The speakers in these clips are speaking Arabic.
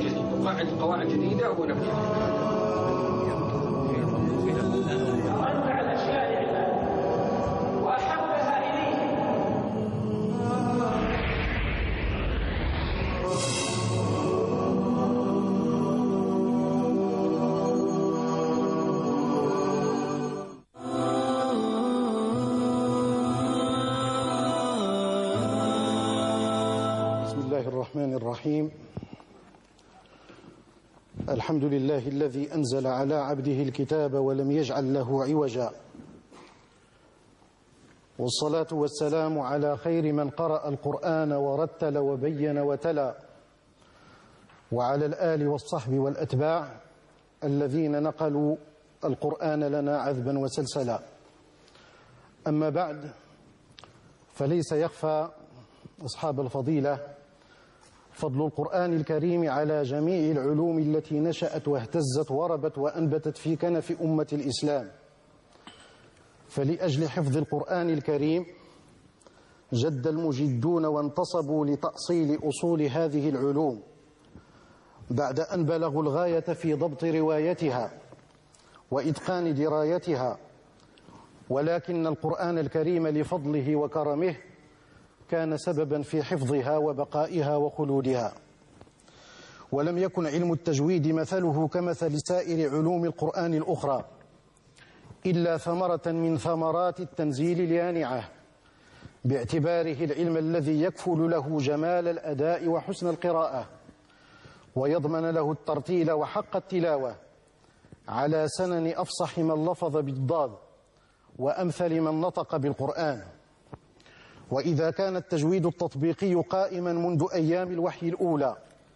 جديد، نقعد قواعد جديدة ونبنيها. الرحمن الرحيم. الحمد لله الذي أنزل على عبده الكتاب ولم يجعل له عوجا، والصلاة والسلام على خير من قرأ القرآن ورتل وبين وتلا، وعلى الآل والصحب والأتباع الذين نقلوا القرآن لنا عذبا وسلسلا. أما بعد، فليس يخفى أصحاب الفضيلة فضل القرآن الكريم على جميع العلوم التي نشأت واهتزت وربت وأنبتت في كنف أمة الإسلام. فلأجل حفظ القرآن الكريم جد المجدون وانتصبوا لتأصيل أصول هذه العلوم بعد أن بلغوا الغاية في ضبط روايتها وإتقان درايتها، ولكن القرآن الكريم لفضله وكرمه كان سببا في حفظها وبقائها وخلودها. ولم يكن علم التجويد مثله كمثل سائر علوم القرآن الأخرى إلا ثمرة من ثمرات التنزيل اليانعة، باعتباره العلم الذي يكفل له جمال الأداء وحسن القراءة، ويضمن له الترتيل وحق التلاوة على سنن أفصح من لفظ بالضاد وأمثل من نطق بالقرآن. وإذا كان التجويد التطبيقي قائما منذ أيام الوحي الأولى،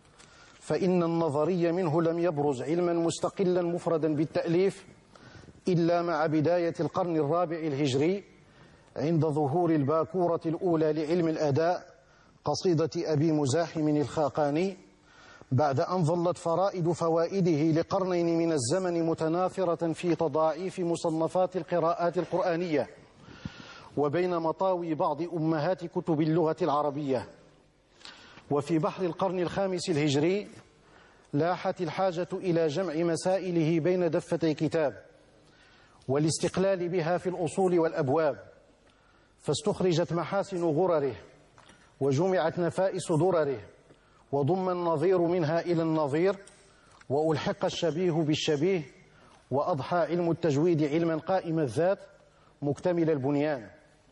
فإن النظري منه لم يبرز علما مستقلا مفردا بالتأليف إلا مع بداية القرن الرابع الهجري، عند ظهور الباكورة الأولى لعلم الأداء، قصيدة أبي مزاحم الخاقاني، بعد أن ظلت فرائد فوائده لقرنين من الزمن متناثرة في تضاعيف مصنفات القراءات القرآنية وبين مطاوي بعض أمهات كتب اللغة العربية. وفي بحر القرن الخامس الهجري لاحت الحاجة إلى جمع مسائله بين دفتي كتاب والاستقلال بها في الأصول والأبواب، فاستخرجت محاسن غرره وجمعت نفائس درره، وضم النظير منها إلى النظير، وألحق الشبيه بالشبيه، وأضحى علم التجويد علما قائم الذات مكتمل البنيان.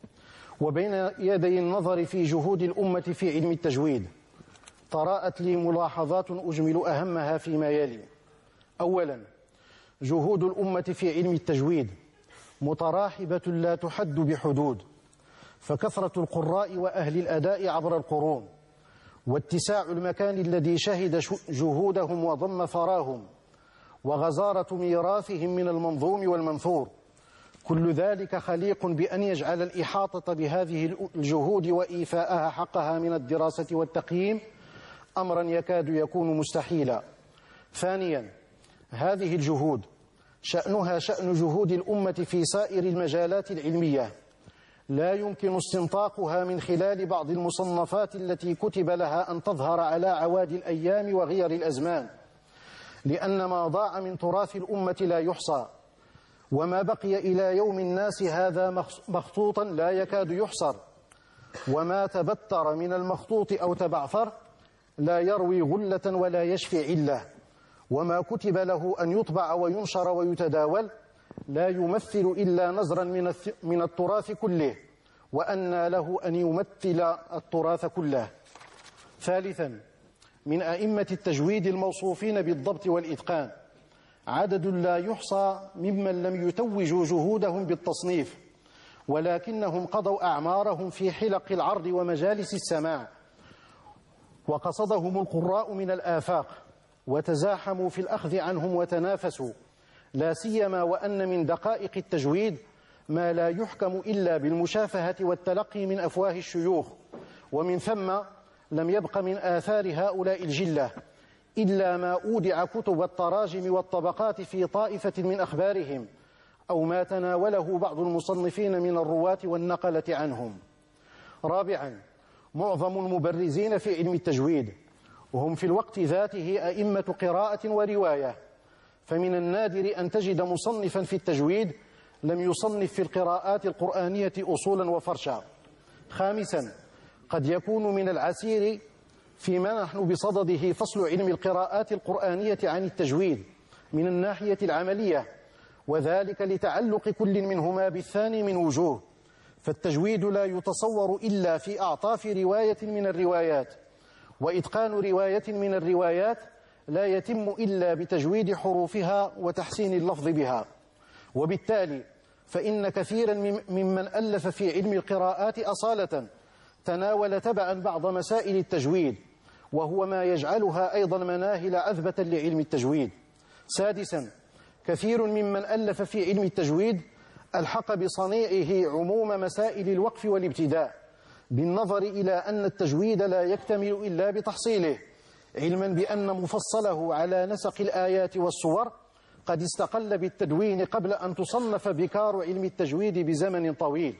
وبين يدي النظر في جهود الأمة في علم التجويد طرأت لي ملاحظات أجمل أهمها فيما يلي. أولا، جهود الأمة في علم التجويد متراحبة لا تحد بحدود، فكثرة القراء وأهل الأداء عبر القرون واتساع المكان الذي شهد جهودهم وضم ثراهم وغزارة ميراثهم من المنظوم والمنثور، كل ذلك خليق بأن يجعل الإحاطة بهذه الجهود وإيفاءها حقها من الدراسة والتقييم أمرا يكاد يكون مستحيلا. ثانيا، هذه الجهود شأنها شأن جهود الأمة في سائر المجالات العلمية، لا يمكن استنطاقها من خلال بعض المصنفات التي كتب لها أن تظهر على عوادي الأيام وغير الأزمان، لأن ما ضاع من تراث الأمة لا يحصى، وما بقي إلى يوم الناس هذا مخطوطا لا يكاد يحصر، وما تبتر من المخطوط أو تبعثر لا يروي غلة ولا يشفي علة، وما كتب له أن يطبع وينشر ويتداول لا يمثل إلا نزرا من التراث كله، وأن له أن يمثل التراث كله. ثالثا، من أئمة التجويد الموصوفين بالضبط والإتقان عدد لا يحصى ممن لم يتوجوا جهودهم بالتصنيف، ولكنهم قضوا أعمارهم في حلق العرض ومجالس السماع، وقصدهم القراء من الآفاق وتزاحموا في الأخذ عنهم وتنافسوا، لا سيما وأن من دقائق التجويد ما لا يحكم إلا بالمشافهة والتلقي من أفواه الشيوخ، ومن ثم لم يبق من آثار هؤلاء الجلة إلا ما أودع كتب التراجم والطبقات في طائفة من أخبارهم، أو ما تناوله بعض المصنفين من الرواة والنقلة عنهم. رابعا، معظم المبرزين في علم التجويد وهم في الوقت ذاته أئمة قراءة ورواية، فمن النادر أن تجد مصنفا في التجويد لم يصنف في القراءات القرآنية أصولا وفرشا. خامسا، قد يكون من العسير فيما نحن بصدده فصل علم القراءات القرآنية عن التجويد من الناحية العملية، وذلك لتعلق كل منهما بالثاني من وجوه. فالتجويد لا يتصور إلا في أعطاف رواية من الروايات، وإتقان رواية من الروايات لا يتم إلا بتجويد حروفها وتحسين اللفظ بها. وبالتالي فإن كثيرا ممن ألف في علم القراءات أصالة تناول تبعا بعض مسائل التجويد، وهو ما يجعلها أيضا مناهل عذبة لعلم التجويد. سادسا، كثير ممن ألف في علم التجويد ألحق بصنيعه عموم مسائل الوقف والابتداء، بالنظر إلى أن التجويد لا يكتمل إلا بتحصيله، علما بأن مفصله على نسق الآيات والصور قد استقل بالتدوين قبل أن تصنف بكار علم التجويد بزمن طويل.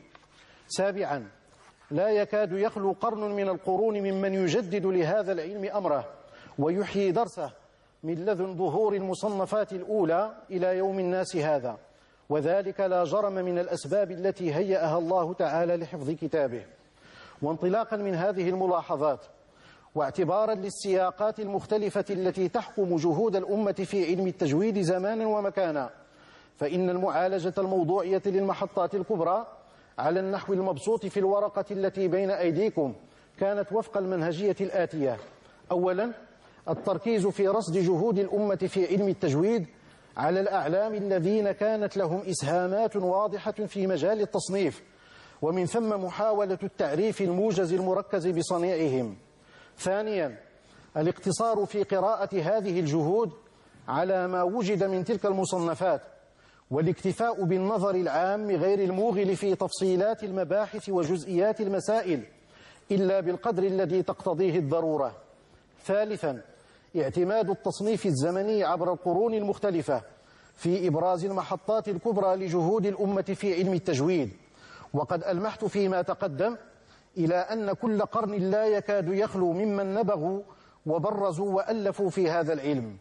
سابعا، لا يكاد يخلو قرن من القرون ممن يجدد لهذا العلم أمره ويحيي درسه من لذن ظهور المصنفات الأولى إلى يوم الناس هذا، وذلك لا جرم من الأسباب التي هيأها الله تعالى لحفظ كتابه. وانطلاقا من هذه الملاحظات واعتبارا للسياقات المختلفة التي تحكم جهود الأمة في علم التجويد زمانا ومكانا، فإن المعالجة الموضوعية للمحطات الكبرى على النحو المبسوط في الورقة التي بين أيديكم كانت وفق المنهجية الآتية: أولا، التركيز في رصد جهود الأمة في علم التجويد على الأعلام الذين كانت لهم إسهامات واضحة في مجال التصنيف، ومن ثم محاولة التعريف الموجز المركز بصنيعهم. ثانيا، الاقتصار في قراءة هذه الجهود على ما وجد من تلك المصنفات، والاكتفاء بالنظر العام غير الموغل في تفصيلات المباحث وجزئيات المسائل إلا بالقدر الذي تقتضيه الضرورة. ثالثا، اعتماد التصنيف الزمني عبر القرون المختلفة في إبراز المحطات الكبرى لجهود الأمة في علم التجويد. وقد ألمحت فيما تقدم إلى أن كل قرن لا يكاد يخلو ممن نبغوا وبرزوا وألفوا في هذا العلم،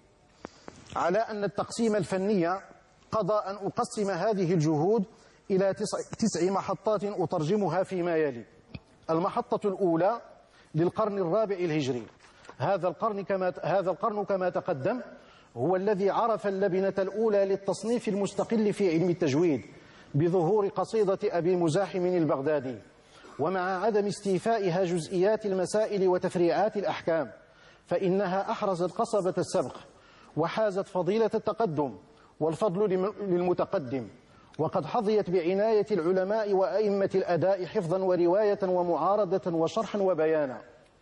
على أن التقسيم الفني قضى أن أقسم هذه الجهود إلى 9 محطات أترجمها فيما يلي. المحطة الأولى للقرن الرابع الهجري. هذا القرن كما تقدم هو الذي عرف اللبنة الأولى للتصنيف المستقل في علم التجويد بظهور قصيدة أبي مزاحم البغدادي، ومع عدم استيفائها جزئيات المسائل وتفريعات الأحكام، فإنها أحرزت قصبة السبق وحازت فضيلة التقدم والفضل للمتقدم، وقد حظيت بعناية العلماء وأئمة الأداء حفظا ورواية ومعارضة وشرحا وبيانا.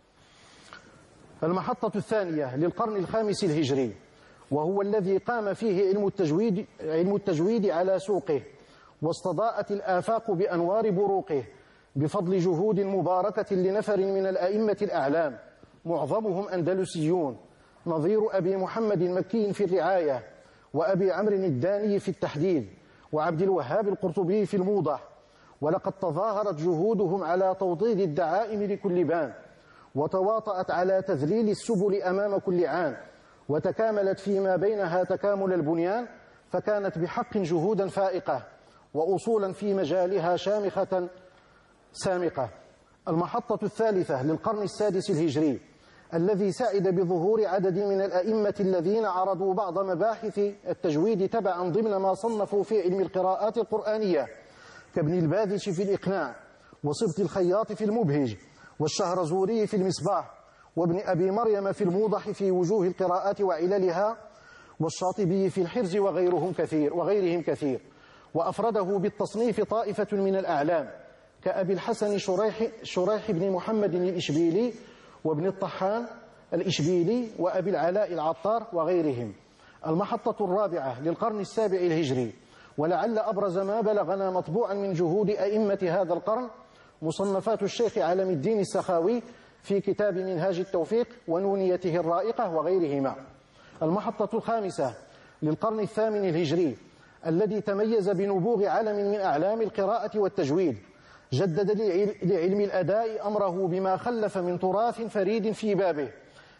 المحطة الثانية للقرن الخامس الهجري، وهو الذي قام فيه علم التجويد على سوقه، واستضاءت الآفاق بأنوار بروقه بفضل جهود مباركة لنفر من الأئمة الأعلام، معظمهم أندلسيون، نظير أبي محمد المكي في الرعاية، وأبي عمرو الداني في التحديد، وعبد الوهاب القرطبي في الموضح. ولقد تظاهرت جهودهم على توطيد الدعائم لكل بان، وتواطأت على تذليل السبل أمام كل عان، وتكاملت فيما بينها تكامل البنيان، فكانت بحق جهودا فائقة وأصولا في مجالها شامخة سامقة. المحطة الثالثة للقرن السادس الهجري، الذي سعد بظهور عدد من الأئمة الذين عرضوا بعض مباحث التجويد تبعا ضمن ما صنفوا في علم القراءات القرآنية، كابن الباذش في الإقناع، وصبت الخياط في المبهج، والشهرزوري في المصباح، وابن أبي مريم في الموضح في وجوه القراءات وعللها، والشاطبي في الحرز وغيرهم كثير. وأفرده بالتصنيف طائفة من الأعلام كأبي الحسن شريح بن محمد الإشبيلي، وابن الطحان الإشبيلي، وأبي العلاء العطار وغيرهم. المحطة الرابعة للقرن السابع الهجري، ولعل أبرز ما بلغنا مطبوعا من جهود أئمة هذا القرن مصنفات الشيخ علم الدين السخاوي في كتاب منهاج التوفيق ونونيته الرائقة وغيرهما. المحطة الخامسة للقرن الثامن الهجري، الذي تميز بنبوغ علم من أعلام القراءة والتجويد، جدد لعلم الأداء أمره بما خلف من تراث فريد في بابه،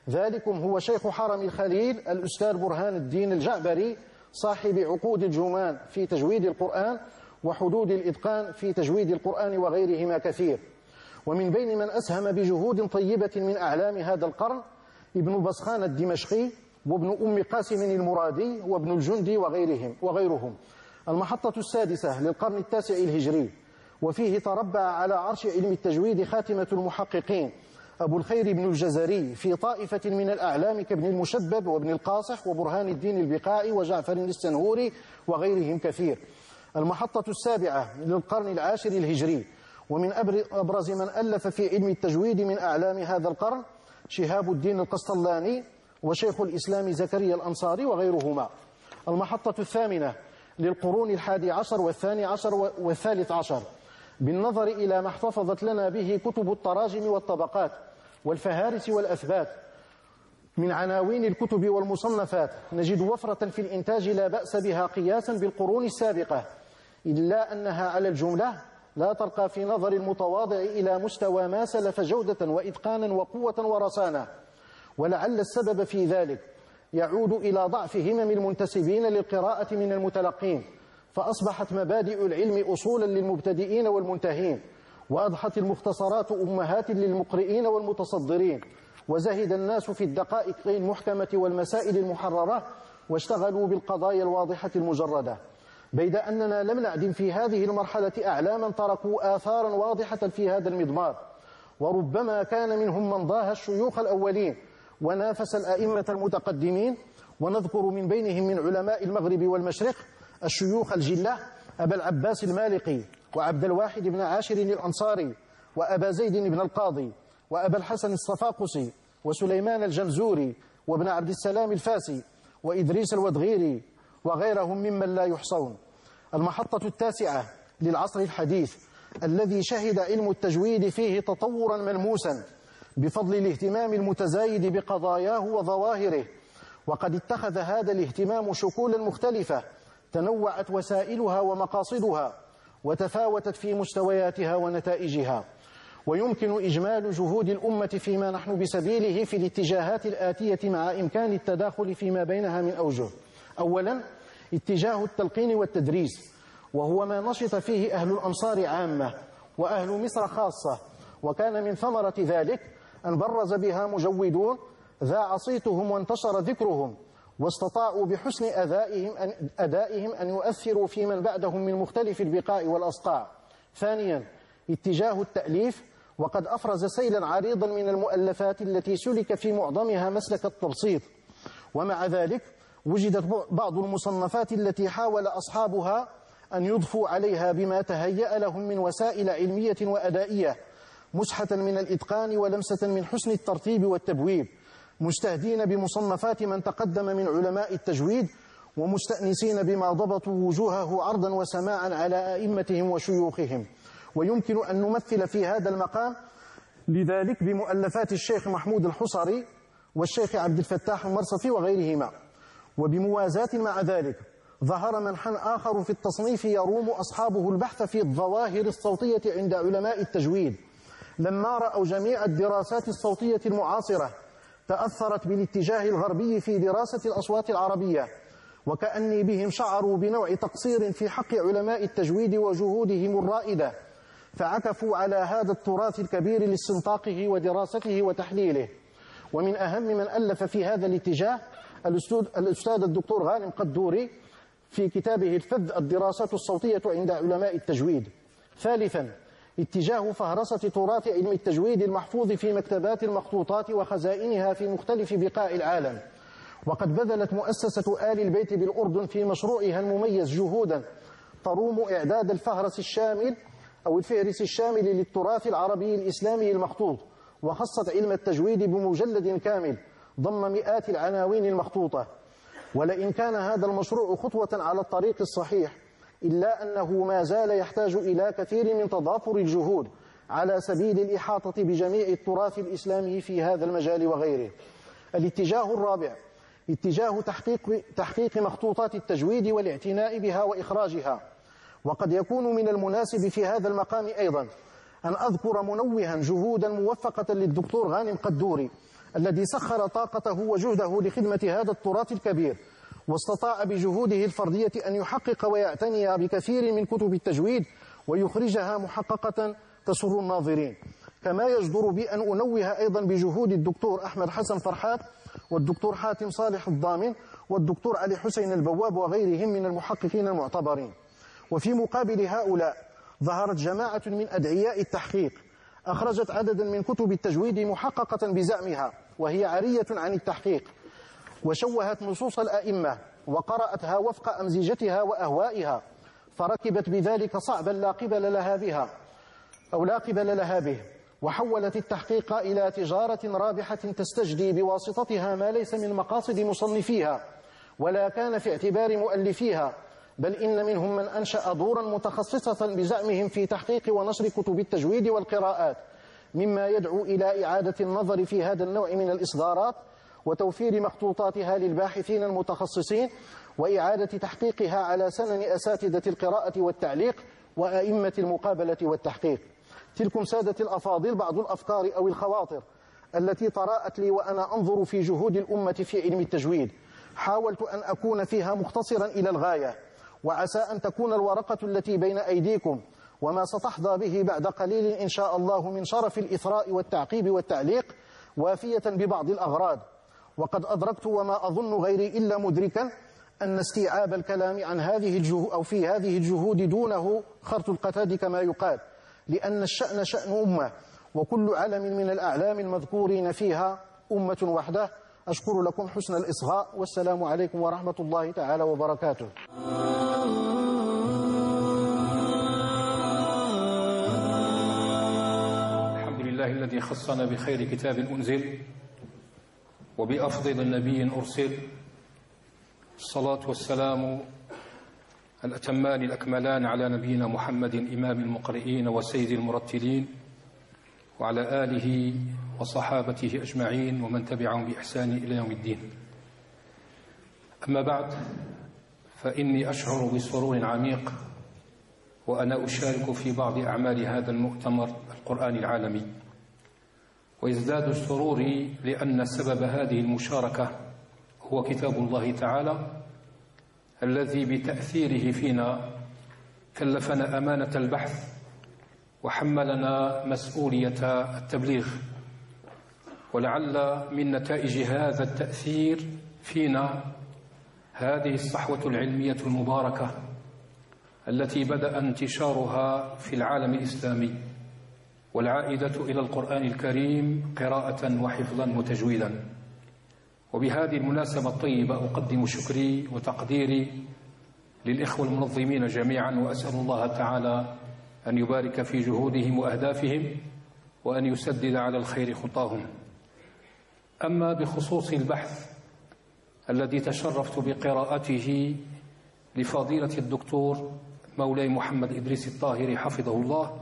ذلكم هو شيخ حرم الخليل الأستاذ برهان الدين الجعبري صاحب عقود الجمان في تجويد القرآن وحدود الإتقان في تجويد القرآن وغيرهما كثير. ومن بين من أسهم بجهود طيبة من أعلام هذا القرن ابن بسخان الدمشقي وابن أم قاسم المرادي وابن الجندي وغيرهم. المحطة السادسة للقرن التاسع الهجري، وفيه تربع على عرش علم التجويد خاتمة المحققين أبو الخير بن الجزري في طائفة من الأعلام كابن المشبب وابن القاصح وبرهان الدين البقاعي وجعفر السنهوري وغيرهم كثير. المحطة السابعة للقرن العاشر الهجري، ومن أبرز من ألف في علم التجويد من أعلام هذا القرن شهاب الدين القسطلاني وشيخ الإسلام زكريا الأنصاري وغيرهما. المحطة الثامنة للقرون الحادي عشر والثاني عشر والثالث عشر، بالنظر إلى ما احتفظت لنا به كتب التراجم والطبقات والفهارس والأثبات من عناوين الكتب والمصنفات، نجد وفرة في الإنتاج لا بأس بها قياسا بالقرون السابقة، إلا أنها على الجملة لا ترقى في نظر المتواضع إلى مستوى ما سلف جودة وإتقانا وقوة ورصانة. ولعل السبب في ذلك يعود إلى ضعف همم المنتسبين للقراءة من المتلقين، فأصبحت مبادئ العلم أصولا للمبتدئين والمنتهين، وأضحت المختصرات أمهات للمقرئين والمتصدرين، وزهد الناس في الدقائق المحكمة والمسائل المحررة، واشتغلوا بالقضايا الواضحة المجردة، بيد أننا لم نعدم في هذه المرحلة أعلاما تركوا آثارا واضحة في هذا المضمار، وربما كان منهم من ضاهى الشيوخ الأولين ونافس الأئمة المتقدمين. ونذكر من بينهم من علماء المغرب والمشرق الشيوخ الجلة أبا العباس المالقي وعبد الواحد بن عاشر الأنصاري وأبا زيد بن القاضي وأبا الحسن الصفاقسي وسليمان الجمزوري وابن عبد السلام الفاسي وإدريس الودغيري وغيرهم ممن لا يحصون. المحطة التاسعة للعصر الحديث، الذي شهد علم التجويد فيه تطورا ملموسا بفضل الاهتمام المتزايد بقضاياه وظواهره، وقد اتخذ هذا الاهتمام شكولا مختلفة تنوعت وسائلها ومقاصدها وتفاوتت في مستوياتها ونتائجها. ويمكن إجمال جهود الأمة فيما نحن بسبيله في الاتجاهات الآتية مع إمكان التداخل فيما بينها من أوجه. أولا، اتجاه التلقين والتدريس، وهو ما نشط فيه أهل الأمصار عامة وأهل مصر خاصة، وكان من ثمرة ذلك أن برز بها مجودون ذاع صيتهم وانتشر ذكرهم، واستطاعوا بحسن أدائهم أن يؤثروا في من بعدهم من مختلف البقاع والأصقاع. ثانيا، اتجاه التأليف، وقد أفرز سيلا عريضا من المؤلفات التي سلك في معظمها مسلك التبسيط، ومع ذلك وجدت بعض المصنفات التي حاول أصحابها أن يضفوا عليها بما تهيأ لهم من وسائل علمية وأدائية مسحة من الإتقان ولمسة من حسن الترتيب والتبويب، مستهدين بمصنفات من تقدم من علماء التجويد، ومستأنسين بما ضبطوا وجوهه عرضا وسماعا على أئمتهم وشيوخهم. ويمكن أن نمثل في هذا المقام لذلك بمؤلفات الشيخ محمود الحصري والشيخ عبد الفتاح المرصفي وغيرهما. وبموازاة مع ذلك ظهر منحى آخر في التصنيف يروم أصحابه البحث في الظواهر الصوتية عند علماء التجويد، لما رأوا جميع الدراسات الصوتية المعاصرة تأثرت بالاتجاه الغربي في دراسة الأصوات العربية، وكأني بهم شعروا بنوع تقصير في حق علماء التجويد وجهودهم الرائدة، فعكفوا على هذا التراث الكبير لاستنطاقه ودراسته وتحليله. ومن أهم من ألف في هذا الاتجاه الأستاذ الدكتور غانم قدوري في كتابه الفذ الدراسات الصوتية عند علماء التجويد. ثالثا، اتجاه فهرسة تراث علم التجويد المحفوظ في مكتبات المخطوطات وخزائنها في مختلف بقاع العالم، وقد بذلت مؤسسة آل البيت بالأردن في مشروعها المميز جهودا تروم إعداد الفهرس الشامل أو الفهرس الشامل للتراث العربي الإسلامي المخطوط، وخصت علم التجويد بمجلد كامل ضم مئات العناوين المخطوطة. ولئن كان هذا المشروع خطوة على الطريق الصحيح، إلا أنه ما زال يحتاج إلى كثير من تضافر الجهود على سبيل الإحاطة بجميع التراث الإسلامي في هذا المجال وغيره. الاتجاه الرابع، اتجاه تحقيق مخطوطات التجويد والاعتناء بها وإخراجها. وقد يكون من المناسب في هذا المقام أيضا أن أذكر منوها جهودا موفقة للدكتور غانم قدوري الذي سخر طاقته وجهده لخدمة هذا التراث الكبير، واستطاع بجهوده الفردية أن يحقق ويعتني بكثير من كتب التجويد ويخرجها محققة تسر الناظرين. كما يجدر بي أن أنوه أيضا بجهود الدكتور أحمد حسن فرحات والدكتور حاتم صالح الضامن والدكتور علي حسين البواب وغيرهم من المحققين المعتبرين. وفي مقابل هؤلاء ظهرت جماعة من أدعياء التحقيق أخرجت عددا من كتب التجويد محققة بزعمها، وهي عارية عن التحقيق، وشوهت نصوص الأئمة وقرأتها وفق أمزجتها وأهوائها، فركبت بذلك صعبا لا قبل لها به، وحولت التحقيق إلى تجارة رابحة تستجدي بواسطتها ما ليس من مقاصد مصنفيها ولا كان في اعتبار مؤلفيها، بل إن منهم من أنشأ دورا متخصصة بزعمهم في تحقيق ونشر كتب التجويد والقراءات، مما يدعو إلى إعادة النظر في هذا النوع من الإصدارات وتوفير مخطوطاتها للباحثين المتخصصين وإعادة تحقيقها على سنن أساتذة القراءة والتعليق وأئمة المقابلة والتحقيق. تلكم سادة الأفاضل بعض الأفكار أو الخواطر التي طرأت لي وأنا أنظر في جهود الأمة في علم التجويد، حاولت أن أكون فيها مختصرا إلى الغاية، وعسى أن تكون الورقة التي بين أيديكم وما ستحظى به بعد قليل إن شاء الله من شرف الإثراء والتعقيب والتعليق وافية ببعض الأغراض. وقد أدركت وما أظن غيري إلا مدركا أن استيعاب الكلام عن في هذه الجهود دونه خرط القتاد كما يقال، لأن الشأن شأن أمة، وكل علم من الأعلام المذكورين فيها أمة وحده. أشكر لكم حسن الإصغاء، والسلام عليكم ورحمة الله تعالى وبركاته. الحمد لله الذي خصنا بخير كتاب أنزل وبأفضل نبي أرسل، الصلاة والسلام الأتمان الأكملان على نبينا محمد إمام المقرئين وسيد المرتلين، وعلى آله وصحابته أجمعين ومن تبعهم بإحسان إلى يوم الدين. أما بعد، فإني أشعر بسرور عميق وأنا أشارك في بعض أعمال هذا المؤتمر القرآني العالمي، ويزداد سروري لأن سبب هذه المشاركة هو كتاب الله تعالى الذي بتأثيره فينا كلفنا أمانة البحث وحملنا مسؤولية التبليغ. ولعل من نتائج هذا التأثير فينا هذه الصحوة العلمية المباركة التي بدأ انتشارها في العالم الإسلامي، والعائدة إلى القرآن الكريم قراءة وحفظا وتجويدا. وبهذه المناسبة الطيبة أقدم شكري وتقديري للإخوة المنظمين جميعا، وأسأل الله تعالى أن يبارك في جهودهم وأهدافهم وأن يسدد على الخير خطاهم. أما بخصوص البحث الذي تشرفت بقراءته لفضيلة الدكتور مولاي محمد إدريس الطاهري حفظه الله،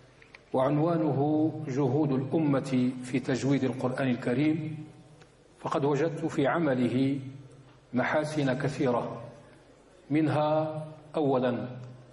وعنوانه جهود الأمة في تجويد القرآن الكريم، فقد وجدت في عمله محاسن كثيرة. منها أولا،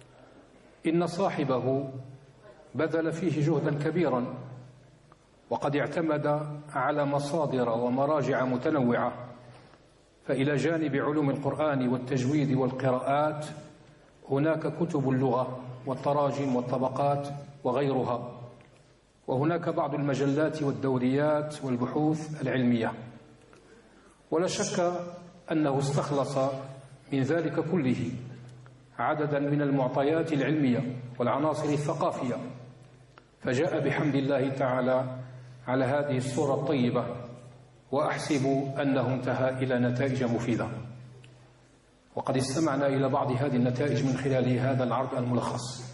إن صاحبه بذل فيه جهدا كبيرا، وقد اعتمد على مصادر ومراجع متنوعة، فإلى جانب علوم القرآن والتجويد والقراءات هناك كتب اللغة والتراجم والطبقات وغيرها، وهناك بعض المجلات والدوريات والبحوث العلمية. ولا شك أنه استخلص من ذلك كله عددا من المعطيات العلمية والعناصر الثقافية، فجاء بحمد الله تعالى على هذه الصورة الطيبة، وأحسب أنه انتهى إلى نتائج مفيدة. وقد استمعنا إلى بعض هذه النتائج من خلال هذا العرض الملخص.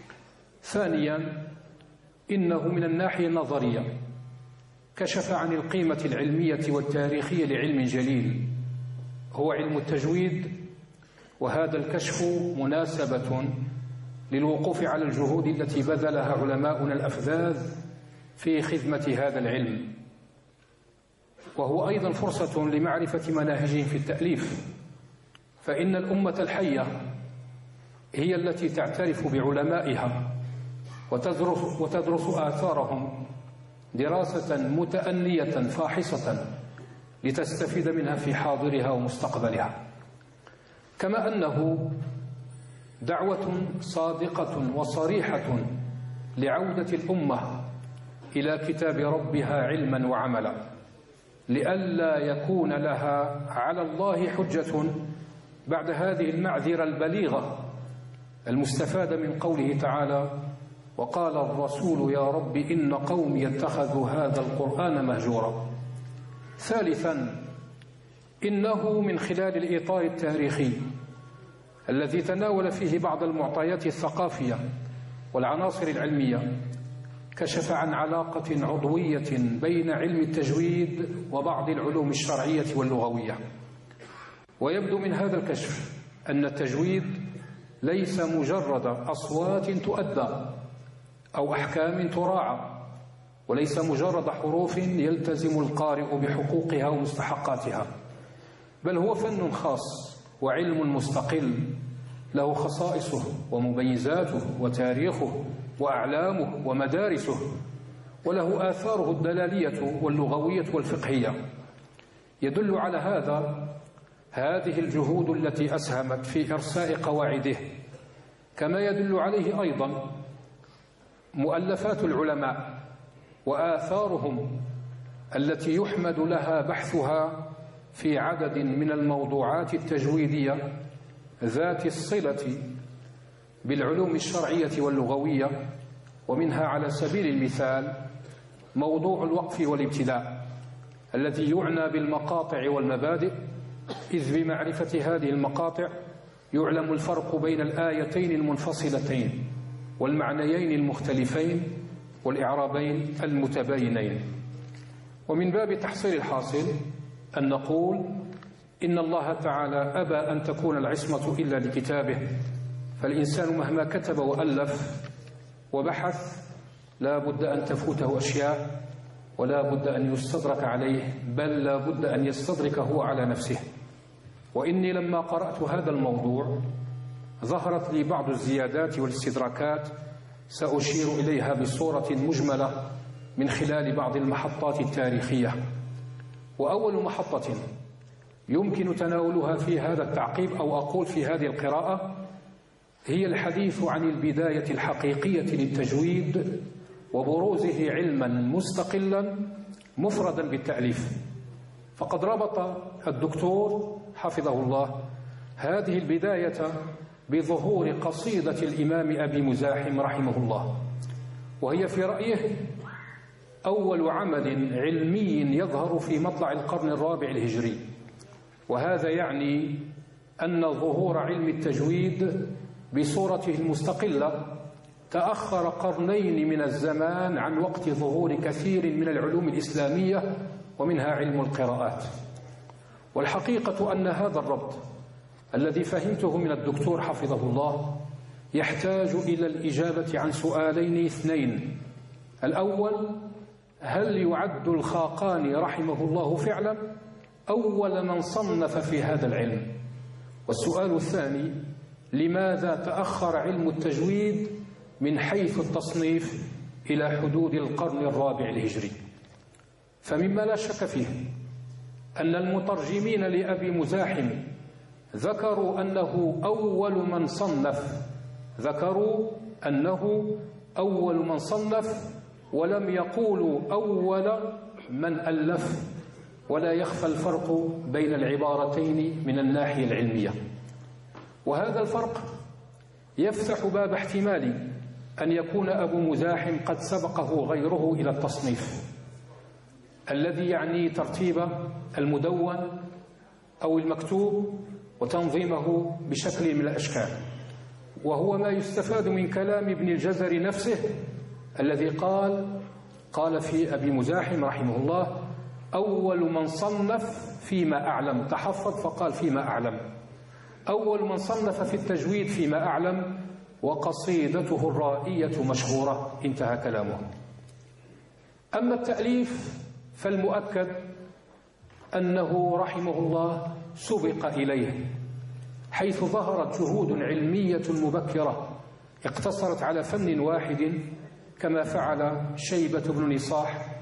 ثانيا، إنه من الناحية النظرية كشف عن القيمة العلمية والتاريخية لعلم جليل هو علم التجويد، وهذا الكشف مناسبة للوقوف على الجهود التي بذلها علماؤنا الأفذاذ في خدمة هذا العلم، وهو أيضا فرصة لمعرفة مناهجهم في التأليف، فإن الأمة الحية هي التي تعترف بعلمائها وتدرس آثارهم دراسة متأنية فاحصة لتستفيد منها في حاضرها ومستقبلها، كما أنه دعوة صادقة وصريحة لعودة الأمة إلى كتاب ربها علما وعملا، لئلا يكون لها على الله حجة بعد هذه المعذرة البليغة المستفادة من قوله تعالى: وقال الرسول يا رب إن قومي اتخذوا هذا القرآن مهجورا. ثالثا، إنه من خلال الإطار التاريخي الذي تناول فيه بعض المعطيات الثقافية والعناصر العلمية كشف عن علاقة عضوية بين علم التجويد وبعض العلوم الشرعية واللغوية. ويبدو من هذا الكشف أن التجويد ليس مجرد أصوات تؤدى أو أحكام تراعى، وليس مجرد حروف يلتزم القارئ بحقوقها ومستحقاتها، بل هو فن خاص وعلم مستقل له خصائصه ومميزاته وتاريخه وأعلامه ومدارسه، وله آثاره الدلالية واللغوية والفقهية. يدل على هذه الجهود التي أسهمت في إرساء قواعده، كما يدل عليه أيضا مؤلفات العلماء وآثارهم التي يحمد لها بحثها في عدد من الموضوعات التجويدية ذات الصلة بالعلوم الشرعية واللغوية. ومنها على سبيل المثال موضوع الوقف والابتداء الذي يعنى بالمقاطع والمبادئ، إذ بمعرفة هذه المقاطع يعلم الفرق بين الآيتين المنفصلتين والمعنيين المختلفين والإعرابين المتباينين. ومن باب تحصيل الحاصل أن نقول إن الله تعالى أبى أن تكون العصمة إلا لكتابه، فالإنسان مهما كتب وألف وبحث لا بد أن تفوته أشياء، ولا بد أن يستدرك عليه، بل لا بد أن يستدرك هو على نفسه. وإني لما قرأت هذا الموضوع ظهرت لي بعض الزيادات والاستدراكات سأشير إليها بصورة مجملة من خلال بعض المحطات التاريخية. وأول محطة يمكن تناولها في هذا التعقيب أو أقول في هذه القراءة هي الحديث عن البداية الحقيقية للتجويد وبروزه علما مستقلا مفردا بالتأليف. فقد ربط الدكتور حفظه الله هذه البداية بظهور قصيدة الإمام أبي مزاحم رحمه الله، وهي في رأيه أول عمل علمي يظهر في مطلع القرن الرابع الهجري. وهذا يعني أن ظهور علم التجويد بصورته المستقلة تأخر قرنين من الزمان عن وقت ظهور كثير من العلوم الإسلامية ومنها علم القراءات. والحقيقة أن هذا الربط الذي فهمته من الدكتور حفظه الله يحتاج إلى الإجابة عن سؤالين اثنين. الأول: هل يعد الخاقاني رحمه الله فعلا أول من صنف في هذا العلم؟ والسؤال الثاني: لماذا تأخر علم التجويد من حيث التصنيف إلى حدود القرن الرابع الهجري؟ فمما لا شك فيه أن المترجمين لأبي مزاحم ذكروا أنه أول من صنف ولم يقولوا أول من ألف، ولا يخفى الفرق بين العبارتين من الناحية العلمية. وهذا الفرق يفتح باب احتمال أن يكون أبو مزاحم قد سبقه غيره إلى التصنيف، الذي يعني ترتيب المدون أو المكتوب وتنظيمه بشكل من الأشكال، وهو ما يستفاد من كلام ابن الجزري نفسه الذي قال في أبي مزاحم رحمه الله: أول من صنف فيما أعلم، تحفظ فقال فيما أعلم، أول من صنف في التجويد فيما أعلم، وقصيدته الرائية مشهورة، انتهى كلامه. أما التأليف فالمؤكد أنه رحمه الله سبق إليه، حيث ظهرت جهود علمية مبكرة اقتصرت على فن واحد، كما فعل شيبة بن نصاح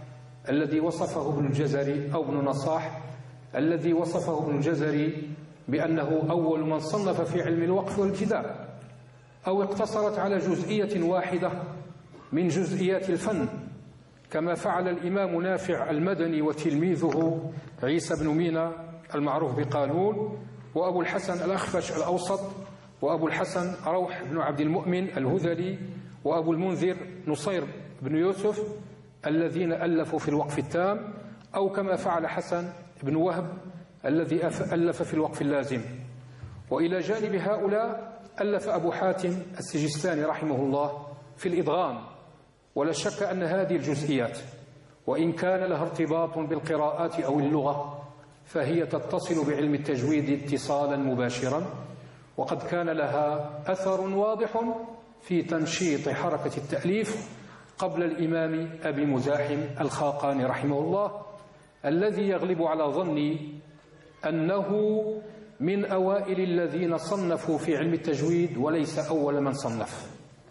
الذي وصفه ابن الجزري أو ابن نصاح الذي وصفه ابن الجزري بأنه أول من صنف في علم الوقف والابتداء، أو اقتصرت على جزئية واحدة من جزئيات الفن، كما فعل الإمام نافع المدني وتلميذه عيسى بن مينا المعروف بقالون، وأبو الحسن الأخفش الأوسط، وأبو الحسن روح بن عبد المؤمن الهذلي، وأبو المنذر نصير بن يوسف، الذين ألفوا في الوقف التام، أو كما فعل حسن بن وهب الذي ألف في الوقف اللازم. وإلى جانب هؤلاء ألف أبو حاتم السجستاني رحمه الله في الإدغام. ولا شك أن هذه الجزئيات وإن كان لها ارتباط بالقراءات أو اللغة فهي تتصل بعلم التجويد اتصالا مباشرا، وقد كان لها أثر واضح في تنشيط حركة التأليف قبل الإمام أبي مزاحم الخاقاني رحمه الله، الذي يغلب على ظني أنه من أوائل الذين صنفوا في علم التجويد وليس أول من صنف.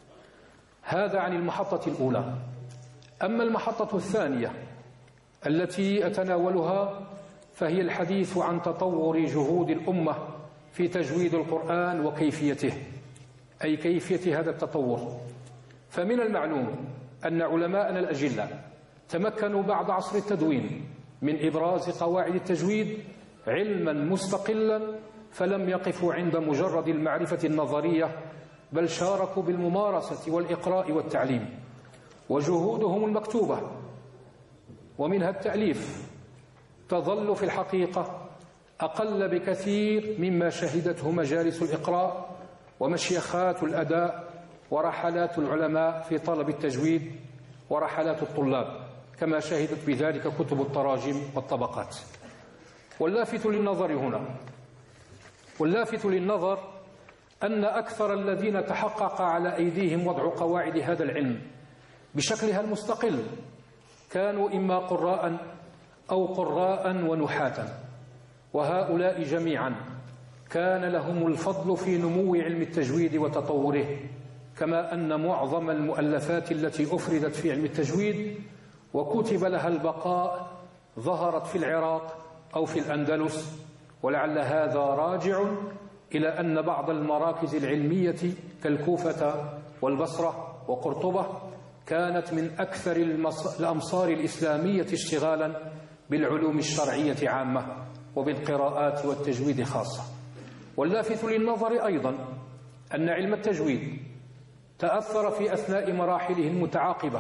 هذا عن المحطة الأولى. أما المحطة الثانية التي أتناولها فهي الحديث عن تطور جهود الأمة في تجويد القرآن وكيفيته، أي كيفية هذا التطور. فمن المعلوم أن علماءنا الأجلاء تمكنوا بعد عصر التدوين من إبراز قواعد التجويد علما مستقلا، فلم يقفوا عند مجرد المعرفة النظرية، بل شاركوا بالممارسة والإقراء والتعليم. وجهودهم المكتوبة ومنها التأليف تظل في الحقيقة أقل بكثير مما شهدته مجالس الإقراء ومشيخات الأداء ورحلات العلماء في طلب التجويد ورحلات الطلاب، كما شهدت بذلك كتب التراجم والطبقات. واللافت للنظر أن أكثر الذين تحقق على أيديهم وضع قواعد هذا العلم بشكلها المستقل كانوا إما قراء أو قراء ونحاة، وهؤلاء جميعا كان لهم الفضل في نمو علم التجويد وتطوره، كما أن معظم المؤلفات التي أفردت في علم التجويد وكتب لها البقاء ظهرت في العراق أو في الأندلس. ولعل هذا راجع إلى أن بعض المراكز العلمية كالكوفة والبصرة وقرطبة كانت من أكثر الأمصار الإسلامية اشتغالا بالعلوم الشرعية عامة وبالقراءات والتجويد خاصة. واللافت للنظر أيضا أن علم التجويد تأثر في أثناء مراحله المتعاقبة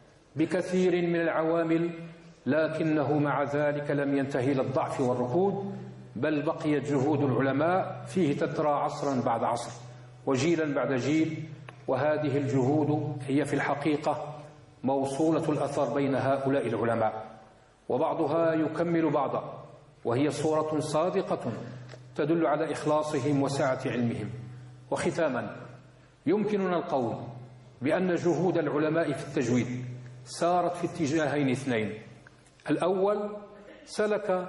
بكثير من العوامل، لكنه مع ذلك لم ينتهي إلى الضعف والركود، بل بقيت جهود العلماء فيه تترى عصرا بعد عصر وجيلا بعد جيل. وهذه الجهود هي في الحقيقة موصولة الأثر بين هؤلاء العلماء، وبعضها يكمل بعضا، وهي صورة صادقة تدل على إخلاصهم وسعة علمهم. وختاما يمكننا القول بأن جهود العلماء في التجويد سارت في اتجاهين اثنين. الأول، سلك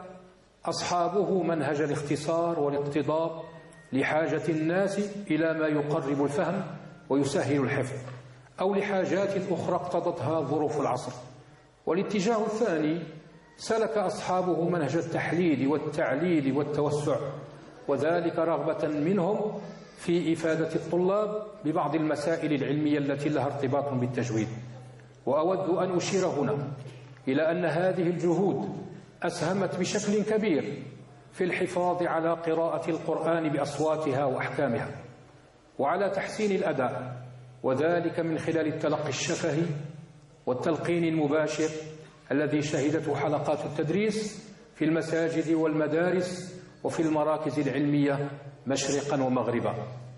أصحابه منهج الاختصار والاقتضاب لحاجة الناس إلى ما يقرب الفهم ويسهل الحفظ، أو لحاجات أخرى اقتضتها ظروف العصر. والاتجاه الثاني، سلك أصحابه منهج التحليل والتعليل والتوسع، وذلك رغبة منهم في إفادة الطلاب ببعض المسائل العلمية التي لها ارتباط بالتجويد. وأود أن أشير هنا إلى أن هذه الجهود أسهمت بشكل كبير في الحفاظ على قراءة القرآن بأصواتها وأحكامها، وعلى تحسين الأداء، وذلك من خلال التلقي الشفهي والتلقين المباشر الذي شهدته حلقات التدريس في المساجد والمدارس وفي المراكز العلمية مشرقا ومغربا.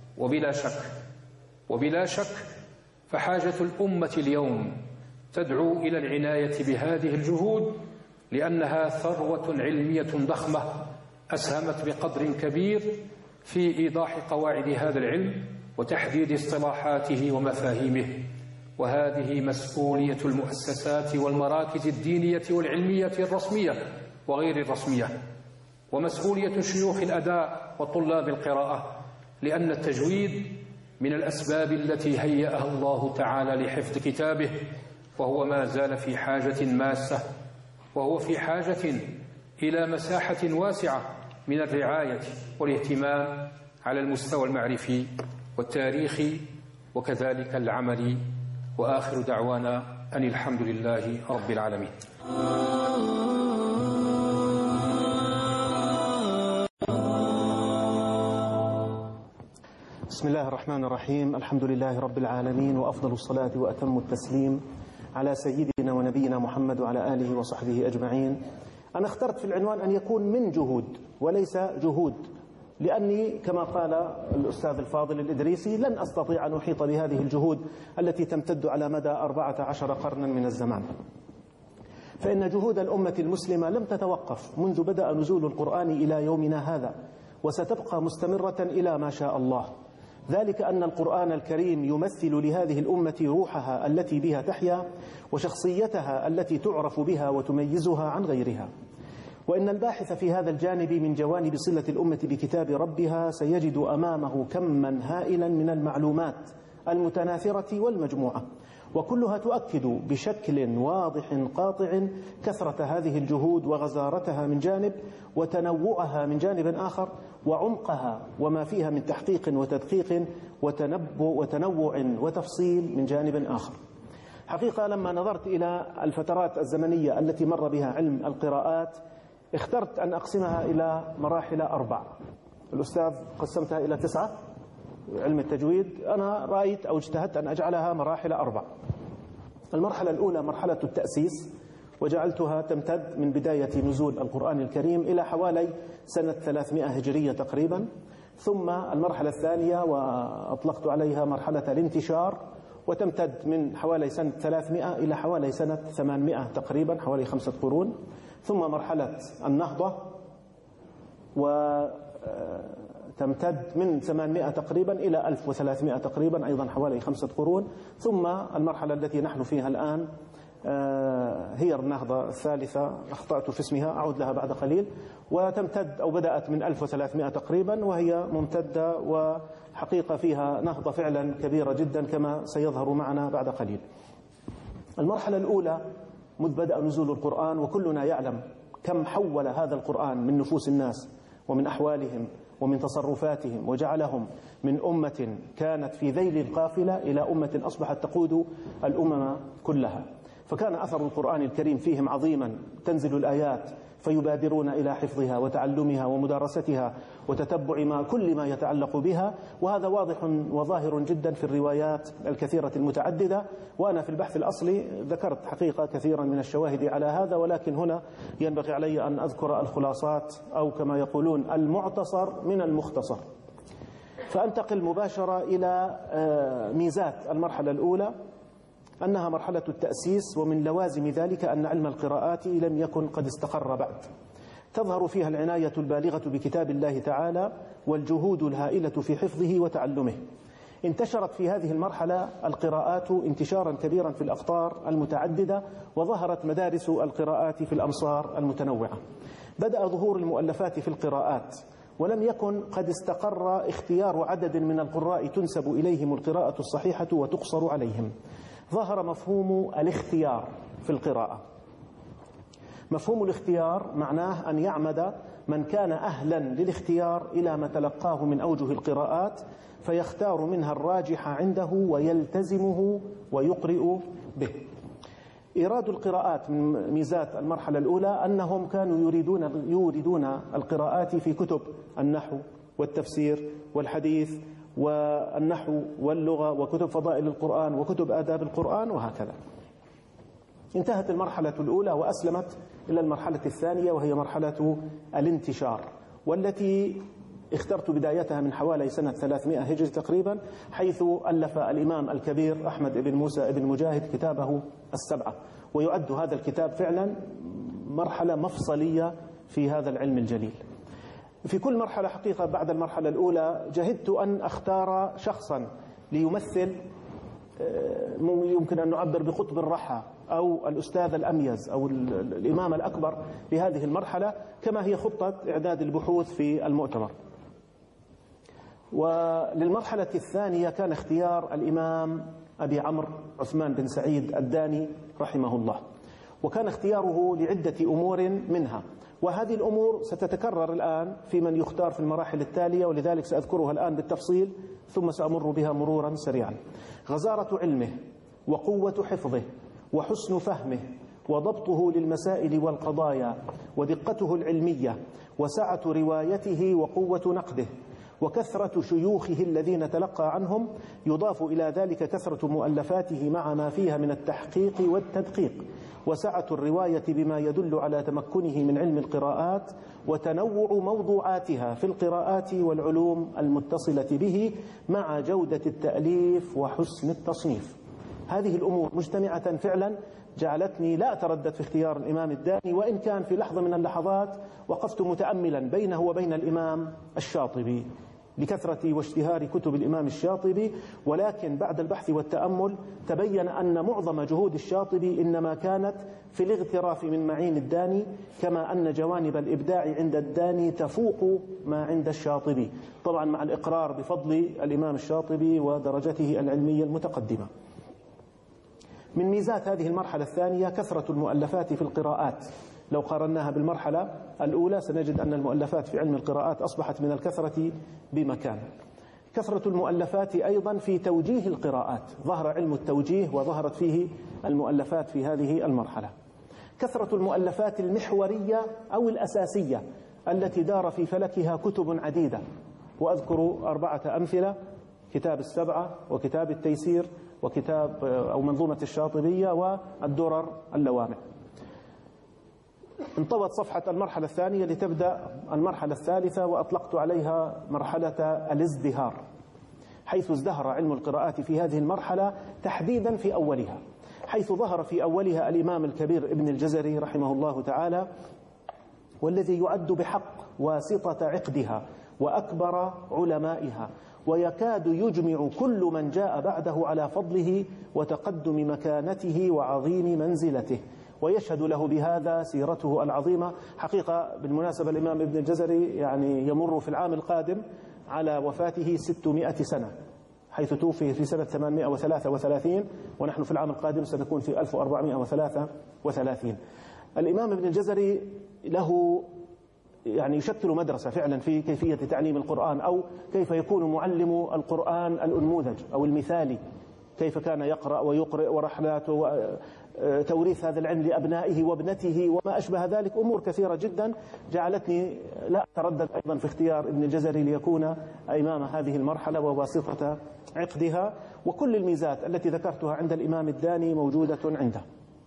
وبلا شك فحاجة الأمة اليوم تدعو إلى العناية بهذه الجهود، لأنها ثروة علمية ضخمة أسهمت بقدر كبير في إيضاح قواعد هذا العلم وتحديد اصطلاحاته ومفاهيمه. وهذه مسؤولية المؤسسات والمراكز الدينية والعلمية الرسمية وغير الرسمية، ومسؤولية شيوخ الأداء وطلاب القراءة، لأن التجويد من الأسباب التي هيأها الله تعالى لحفظ كتابه، وهو ما زال في حاجة ماسة وهو في حاجة إلى مساحة واسعة من الرعاية والاهتمام على المستوى المعرفي والتاريخي وكذلك العملي. وآخر دعوانا أن الحمد لله رب العالمين. بسم الله الرحمن الرحيم. الحمد لله رب العالمين، وأفضل الصلاة وأتم التسليم على سيدنا ونبينا محمد وعلى آله وصحبه أجمعين. أنا اخترت في العنوان أن يكون من جهود وليس جهود، لأني كما قال الأستاذ الفاضل الإدريسي لن أستطيع أن أحيط بهذه الجهود التي تمتد على مدى 14 قرنا من الزمان. فإن جهود الأمة المسلمة لم تتوقف منذ بدأ نزول القرآن إلى يومنا هذا، وستبقى مستمرة إلى ما شاء الله. ذلك أن القرآن الكريم يمثل لهذه الأمة روحها التي بها تحيا، وشخصيتها التي تعرف بها وتميزها عن غيرها. وإن الباحث في هذا الجانب من جوانب صلة الأمة بكتاب ربها سيجد أمامه كما هائلا من المعلومات المتناثرة والمجموعة، وكلها تؤكد بشكل واضح قاطع كثرة هذه الجهود وغزارتها من جانب، وتنوعها من جانب آخر، وعمقها وما فيها من تحقيق وتدقيق وتنوع وتفصيل من جانب آخر. حقيقة لما نظرت إلى الفترات الزمنية التي مر بها علم القراءات اخترت أن أقسمها إلى مراحل 4. الأستاذ قسمتها إلى 9 علم التجويد، أنا رأيت أو اجتهدت أن أجعلها مراحل 4. المرحلة الأولى مرحلة التأسيس، وجعلتها تمتد من بداية نزول القرآن الكريم إلى حوالي سنة 300 هجرية تقريبا. ثم المرحلة الثانية وأطلقت عليها مرحلة الانتشار، وتمتد من حوالي سنة 300 إلى حوالي سنة 800 تقريبا، حوالي 5 قرون. ثم مرحلة النهضة وتمتد من 800 تقريبا إلى 1300 تقريبا، أيضا حوالي 5 قرون. ثم المرحلة التي نحن فيها الآن هي النهضة الثالثة، أخطأت في اسمها، أعود لها بعد قليل، وتمتد أو بدأت من 1300 تقريبا، وهي ممتدة وحقيقة فيها نهضة فعلا كبيرة جدا كما سيظهر معنا بعد قليل. المرحلة الأولى منذ بدأ نزول القرآن، وكلنا يعلم كم حول هذا القرآن من نفوس الناس ومن أحوالهم ومن تصرفاتهم، وجعلهم من أمة كانت في ذيل القافلة إلى أمة أصبحت تقود الأمم كلها. فكان أثر القرآن الكريم فيهم عظيما، تنزل الآيات فيبادرون إلى حفظها وتعلمها ومدارستها وتتبع كل ما يتعلق بها، وهذا واضح وظاهر جدا في الروايات الكثيرة المتعددة. وأنا في البحث الأصلي ذكرت حقيقة كثيرا من الشواهد على هذا، ولكن هنا ينبغي علي أن أذكر الخلاصات أو كما يقولون المعتصر من المختصر. فأنتقل مباشرة إلى ميزات المرحلة الأولى، أنها مرحلة التأسيس، ومن لوازم ذلك أن علم القراءات لم يكن قد استقر بعد. تظهر فيها العناية البالغة بكتاب الله تعالى والجهود الهائلة في حفظه وتعلمه. انتشرت في هذه المرحلة القراءات انتشارا كبيرا في الأقطار المتعددة، وظهرت مدارس القراءات في الأمصار المتنوعة. بدأ ظهور المؤلفات في القراءات، ولم يكن قد استقر اختيار عدد من القراء تنسب إليهم القراءة الصحيحة وتقصر عليهم. ظهر مفهوم الاختيار في القراءة. مفهوم الاختيار معناه أن يعمد من كان أهلا للاختيار إلى ما تلقاه من أوجه القراءات، فيختار منها الراجح عنده ويلتزمه ويقرئ به. إيراد القراءات من ميزات المرحلة الأولى أنهم كانوا يوردون القراءات في كتب النحو والتفسير والحديث والنحو واللغة وكتب فضائل القرآن وكتب آداب القرآن وهكذا. انتهت المرحلة الأولى وأسلمت إلى المرحلة الثانية، وهي مرحلة الانتشار، والتي اخترت بدايتها من حوالي سنة 300 هجري تقريبا، حيث ألف الإمام الكبير أحمد بن موسى بن مجاهد كتابه السبعة، ويعد هذا الكتاب فعلا مرحلة مفصلية في هذا العلم الجليل. في كل مرحلة حقيقة بعد المرحلة الأولى جهدت أن أختار شخصا ليمثل، يمكن أن نعبر بقطب الرحى أو الأستاذ الأميز أو الإمام الأكبر لهذه المرحلة، كما هي خطة إعداد البحوث في المؤتمر. وللمرحلة الثانية كان اختيار الإمام أبي عمرو عثمان بن سعيد الداني رحمه الله. وكان اختياره لعدة أمور منها، وهذه الأمور ستتكرر الآن في من يختار في المراحل التالية، ولذلك سأذكرها الآن بالتفصيل ثم سأمر بها مرورا سريعا. غزارة علمه وقوة حفظه وحسن فهمه وضبطه للمسائل والقضايا ودقته العلمية وسعة روايته وقوة نقده وكثرة شيوخه الذين تلقى عنهم، يضاف إلى ذلك كثرة مؤلفاته مع ما فيها من التحقيق والتدقيق، وسعة الرواية بما يدل على تمكنه من علم القراءات وتنوع موضوعاتها في القراءات والعلوم المتصلة به مع جودة التأليف وحسن التصنيف. هذه الأمور مجتمعة فعلا جعلتني لا أتردد في اختيار الإمام الداني، وإن كان في لحظة من اللحظات وقفت متأملا بينه وبين الإمام الشاطبي لكثرة واشتهار كتب الإمام الشاطبي، ولكن بعد البحث والتأمل تبين أن معظم جهود الشاطبي إنما كانت في الاغتراف من معين الداني، كما أن جوانب الإبداع عند الداني تفوق ما عند الشاطبي، طبعا مع الإقرار بفضل الإمام الشاطبي ودرجته العلمية المتقدمة. من ميزات هذه المرحلة الثانية كثرة المؤلفات في القراءات. لو قارناها بالمرحلة الأولى سنجد أن المؤلفات في علم القراءات أصبحت من الكثرة بمكان. كثرة المؤلفات أيضا في توجيه القراءات، ظهر علم التوجيه وظهرت فيه المؤلفات في هذه المرحلة. كثرة المؤلفات المحورية أو الأساسية التي دار في فلكها كتب عديدة، وأذكر 4 أمثلة: كتاب السبعة وكتاب التيسير وكتاب أو منظومة الشاطبية والدرر اللوامع. انطوت صفحة المرحلة الثانية لتبدأ المرحلة الثالثة، وأطلقت عليها مرحلة الازدهار، حيث ازدهر علم القراءات في هذه المرحلة تحديدا في أولها، حيث ظهر في أولها الإمام الكبير ابن الجزري رحمه الله تعالى، والذي يعد بحق واسطة عقدها وأكبر علمائها، ويكاد يجمع كل من جاء بعده على فضله وتقدم مكانته وعظيم منزلته، ويشهد له بهذا سيرته العظيمة. حقيقة بالمناسبة الإمام ابن الجزري يعني يمر في العام القادم على وفاته 600 سنة، حيث توفي في سنة 833، ونحن في العام القادم سنكون في 1433. الإمام ابن الجزري له يعني يشكل مدرسة فعلا في كيفية تعليم القرآن، أو كيف يكون معلم القرآن الأنموذج أو المثالي، كيف كان يقرأ ويقرئ ورحلاته توريث هذا العلم لأبنائه وابنته وما أشبه ذلك. أمور كثيرة جدا جعلتني لا أتردد أيضا في اختيار ابن الجزري ليكون إمام هذه المرحلة وواسطة عقدها، وكل الميزات التي ذكرتها عند الإمام الداني موجودة عنده.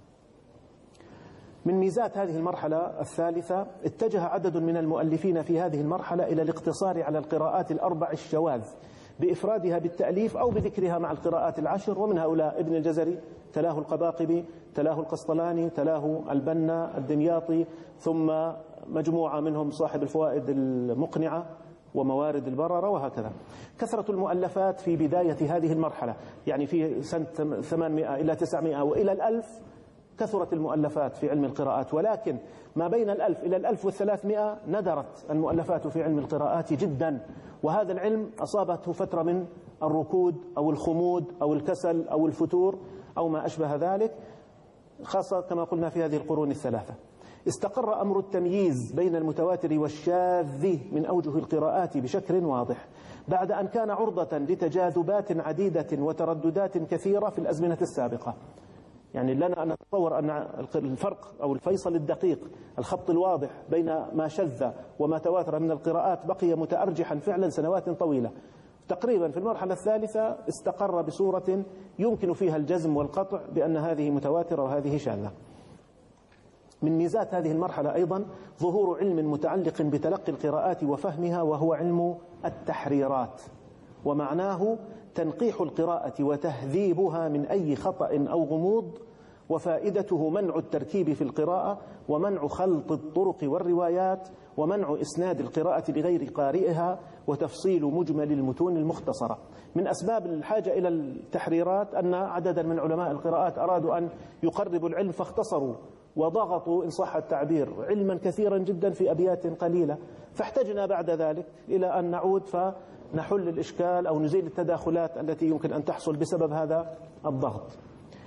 من ميزات هذه المرحلة الثالثة اتجه عدد من المؤلفين في هذه المرحلة إلى الاقتصار على القراءات الأربع الشواذ بإفرادها بالتأليف أو بذكرها مع القراءات العشر، ومن هؤلاء ابن الجزري، تلاه القباقبي، تلاه القسطلاني، تلاه البنا الدمياطي، ثم مجموعة منهم صاحب الفوائد المقنعة وموارد البررة، وهكذا. كثرة المؤلفات في بداية هذه المرحلة، يعني في سنة 800 إلى 900 وإلى 1000 كثرت المؤلفات في علم القراءات، ولكن ما بين 1000 إلى 1300 ندرت المؤلفات في علم القراءات جدا، وهذا العلم أصابته فترة من الركود أو الخمود أو الكسل أو الفتور أو ما أشبه ذلك، خاصة كما قلنا في هذه القرون الثلاثة. استقر أمر التمييز بين المتواتر والشاذ من أوجه القراءات بشكل واضح، بعد أن كان عرضة لتجاذبات عديدة وترددات كثيرة في الأزمنة السابقة. يعني لنا أن نتصور أن الفرق أو الفيصل الدقيق، الخط الواضح بين ما شذ وما تواتر من القراءات بقي متأرجحا فعلا سنوات طويلة. تقريبا في المرحلة الثالثة استقر بصورة يمكن فيها الجزم والقطع بأن هذه متواترة وهذه شاذة. من ميزات هذه المرحلة أيضا ظهور علم متعلق بتلقي القراءات وفهمها، وهو علم التحريرات، ومعناه تنقيح القراءة وتهذيبها من أي خطأ أو غموض، وفائدته منع التركيب في القراءة ومنع خلط الطرق والروايات ومنع إسناد القراءة لغير قارئها وتفصيل مجمل المتون المختصرة. من أسباب الحاجة إلى التحريرات أن عددا من علماء القراءات أرادوا أن يقربوا العلم فاختصروا وضغطوا إن صح التعبير علما كثيرا جدا في أبيات قليلة، فاحتجنا بعد ذلك إلى أن نعود فنحل الإشكال أو نزيل التداخلات التي يمكن أن تحصل بسبب هذا الضغط.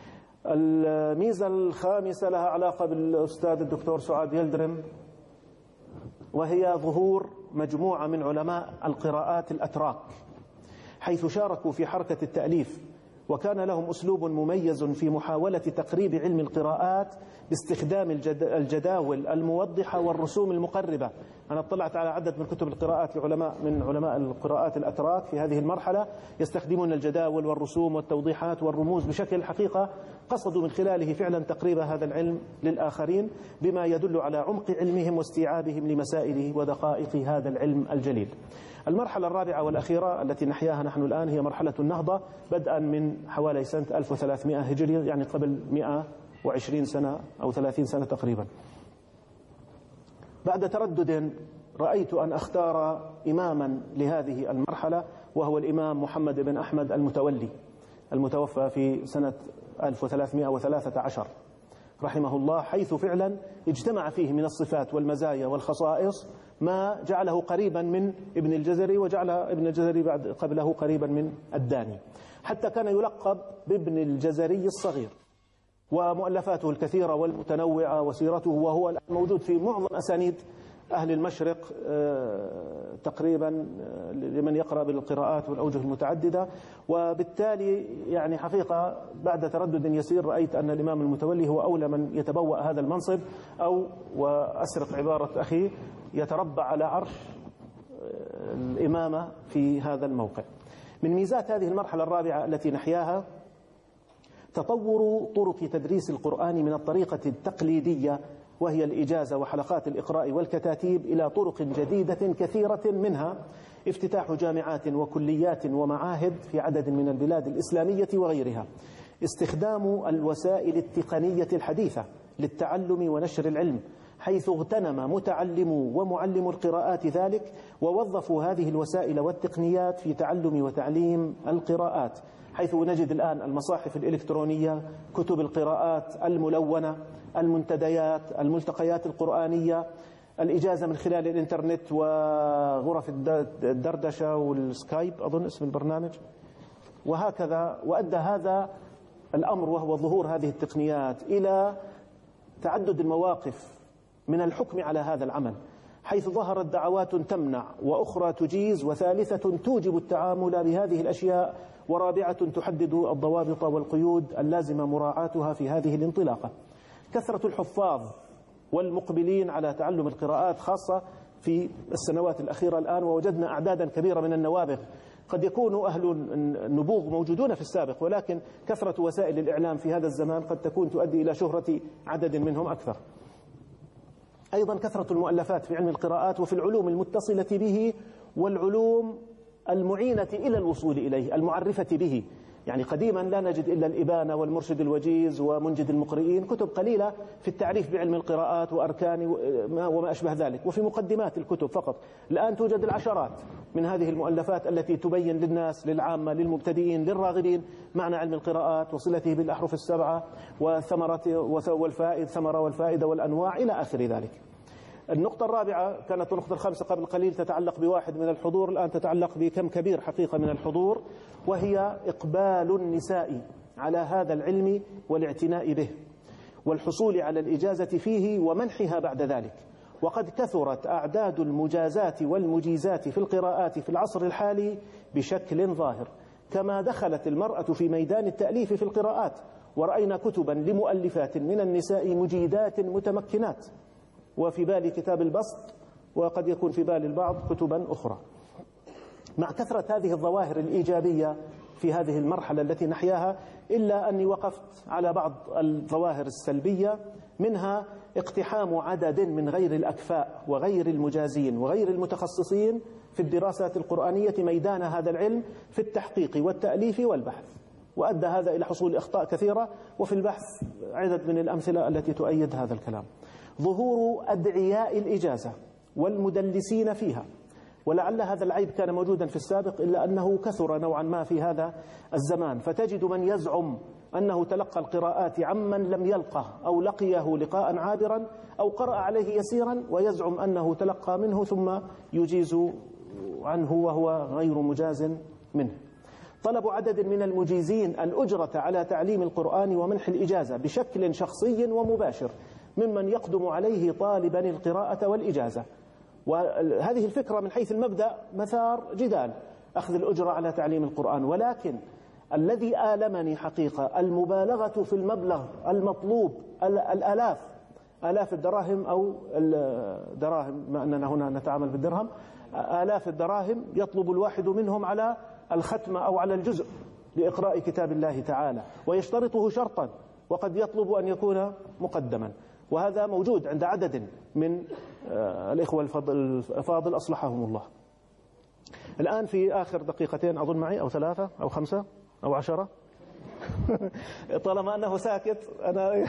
الميزة الخامسة لها علاقة بالأستاذ الدكتور سعاد يلدرم، وهي ظهور مجموعة من علماء القراءات الأتراك، حيث شاركوا في حركة التأليف، وكان لهم أسلوب مميز في محاولة تقريب علم القراءات باستخدام الجداول الموضحة والرسوم المقربة. أنا اطلعت على عدد من كتب القراءات من علماء القراءات الأتراك في هذه المرحلة، يستخدمون الجداول والرسوم والتوضيحات والرموز بشكل حقيقة قصدوا من خلاله فعلا تقريب هذا العلم للآخرين، بما يدل على عمق علمهم واستيعابهم لمسائله ودقائق هذا العلم الجليل. المرحلة الرابعة والأخيرة التي نحياها نحن الآن هي مرحلة النهضة، بدءا من حوالي سنة 1300 هجري، يعني قبل 120 سنة أو 30 سنة تقريبا. بعد تردد رأيت أن أختار إماما لهذه المرحلة، وهو الإمام محمد بن أحمد المتولي المتوفى في سنة 1313 رحمه الله، حيث فعلا اجتمع فيه من الصفات والمزايا والخصائص ما جعله قريبا من ابن الجزري، وجعل ابن الجزري بعد قبله قريبا من الداني، حتى كان يلقب بابن الجزري الصغير. ومؤلفاته الكثيرة والمتنوعة وسيرته، وهو الآن موجود في معظم أسانيد أهل المشرق تقريبا لمن يقرأ بالقراءات والأوجه المتعددة. وبالتالي يعني حقيقة بعد تردد يسير رأيت أن الإمام المتولي هو أولى من يتبوأ هذا المنصب، أو وأسرق عبارة أخي يتربع على عرش الإمامة في هذا الموقع. من ميزات هذه المرحلة الرابعة التي نحياها تطور طرق تدريس القرآن من الطريقة التقليدية، وهي الإجازة وحلقات الإقراء والكتاتيب، إلى طرق جديدة كثيرة، منها افتتاح جامعات وكليات ومعاهد في عدد من البلاد الإسلامية وغيرها، استخدام الوسائل التقنية الحديثة للتعلم ونشر العلم، حيث اغتنم متعلمو ومعلمو القراءات ذلك، ووظفوا هذه الوسائل والتقنيات في تعلم وتعليم القراءات، حيث نجد الآن المصاحف الإلكترونية، كتب القراءات الملونة، المنتديات، الملتقيات القرآنية، الإجازة من خلال الإنترنت وغرف الدردشة والسكايب أظن اسم البرنامج، وهكذا. وأدى هذا الأمر وهو ظهور هذه التقنيات إلى تعدد المواقف من الحكم على هذا العمل، حيث ظهرت دعوات تمنع، وأخرى تجيز، وثالثة توجب التعامل بهذه الأشياء، ورابعة تحدد الضوابط والقيود اللازمة مراعاتها في هذه الانطلاقة. كثرة الحفاظ والمقبلين على تعلم القراءات خاصة في السنوات الأخيرة الآن، ووجدنا أعدادا كبيرة من النوابغ، قد يكون أهل النبوغ موجودون في السابق، ولكن كثرة وسائل الإعلام في هذا الزمان قد تكون تؤدي إلى شهرة عدد منهم أكثر. أيضا كثرة المؤلفات في علم القراءات وفي العلوم المتصلة به، والعلوم المعينة إلى الوصول إليه المعرفة به، يعني قديما لا نجد إلا الإبانة والمرشد الوجيز ومنجد المقرئين، كتب قليلة في التعريف بعلم القراءات وأركان وما أشبه ذلك، وفي مقدمات الكتب فقط. الآن توجد العشرات من هذه المؤلفات التي تبين للناس، للعامة، للمبتدئين، للراغبين معنى علم القراءات وصلته بالأحرف السبعة والثمرة والفائدة والأنواع إلى آخر ذلك. النقطة الرابعة كانت النقطة الخامسة قبل قليل تتعلق بواحد من الحضور، الآن تتعلق بكم كبير حقيقة من الحضور، وهي إقبال النساء على هذا العلم والاعتناء به والحصول على الإجازة فيه ومنحها بعد ذلك. وقد كثرت أعداد المجازات والمجيزات في القراءات في العصر الحالي بشكل ظاهر، كما دخلت المرأة في ميدان التأليف في القراءات، ورأينا كتبا لمؤلفات من النساء مجيدات متمكنات، وفي بال كتاب البسط، وقد يكون في بال البعض كتبا أخرى. مع كثرة هذه الظواهر الإيجابية في هذه المرحلة التي نحياها، إلا أني وقفت على بعض الظواهر السلبية، منها اقتحام عدد من غير الأكفاء وغير المجازين وغير المتخصصين في الدراسات القرآنية ميدان هذا العلم في التحقيق والتأليف والبحث، وأدى هذا إلى حصول أخطاء كثيرة، وفي البحث عدد من الأمثلة التي تؤيد هذا الكلام. ظهور أدعياء الإجازة والمدلسين فيها، ولعل هذا العيب كان موجودا في السابق، إلا أنه كثر نوعا ما في هذا الزمان، فتجد من يزعم أنه تلقى القراءات عمن لم يلقه أو لقيه لقاء عابرا أو قرأ عليه يسيرا، ويزعم أنه تلقى منه ثم يجيز عنه وهو غير مجاز منه. طلب عدد من المجيزين الأجرة على تعليم القرآن ومنح الإجازة بشكل شخصي ومباشر ممن يقدم عليه طالبا القراءة والإجازة. وهذه الفكرة من حيث المبدأ مثار جدال أخذ الأجرة على تعليم القرآن، ولكن الذي آلمني حقيقة المبالغة في المبلغ المطلوب، آلاف الدراهم أو الدراهم، ما أننا هنا نتعامل بالدرهم، آلاف الدراهم يطلب الواحد منهم على الختمة أو على الجزء لإقراء كتاب الله تعالى، ويشترطه شرطا، وقد يطلب أن يكون مقدما. وهذا موجود عند عدد من الإخوة الفاضل أصلحهم الله. الآن في آخر دقيقتين أظن معي، أو 3 أو 5 أو 10 طالما أنه ساكت أنا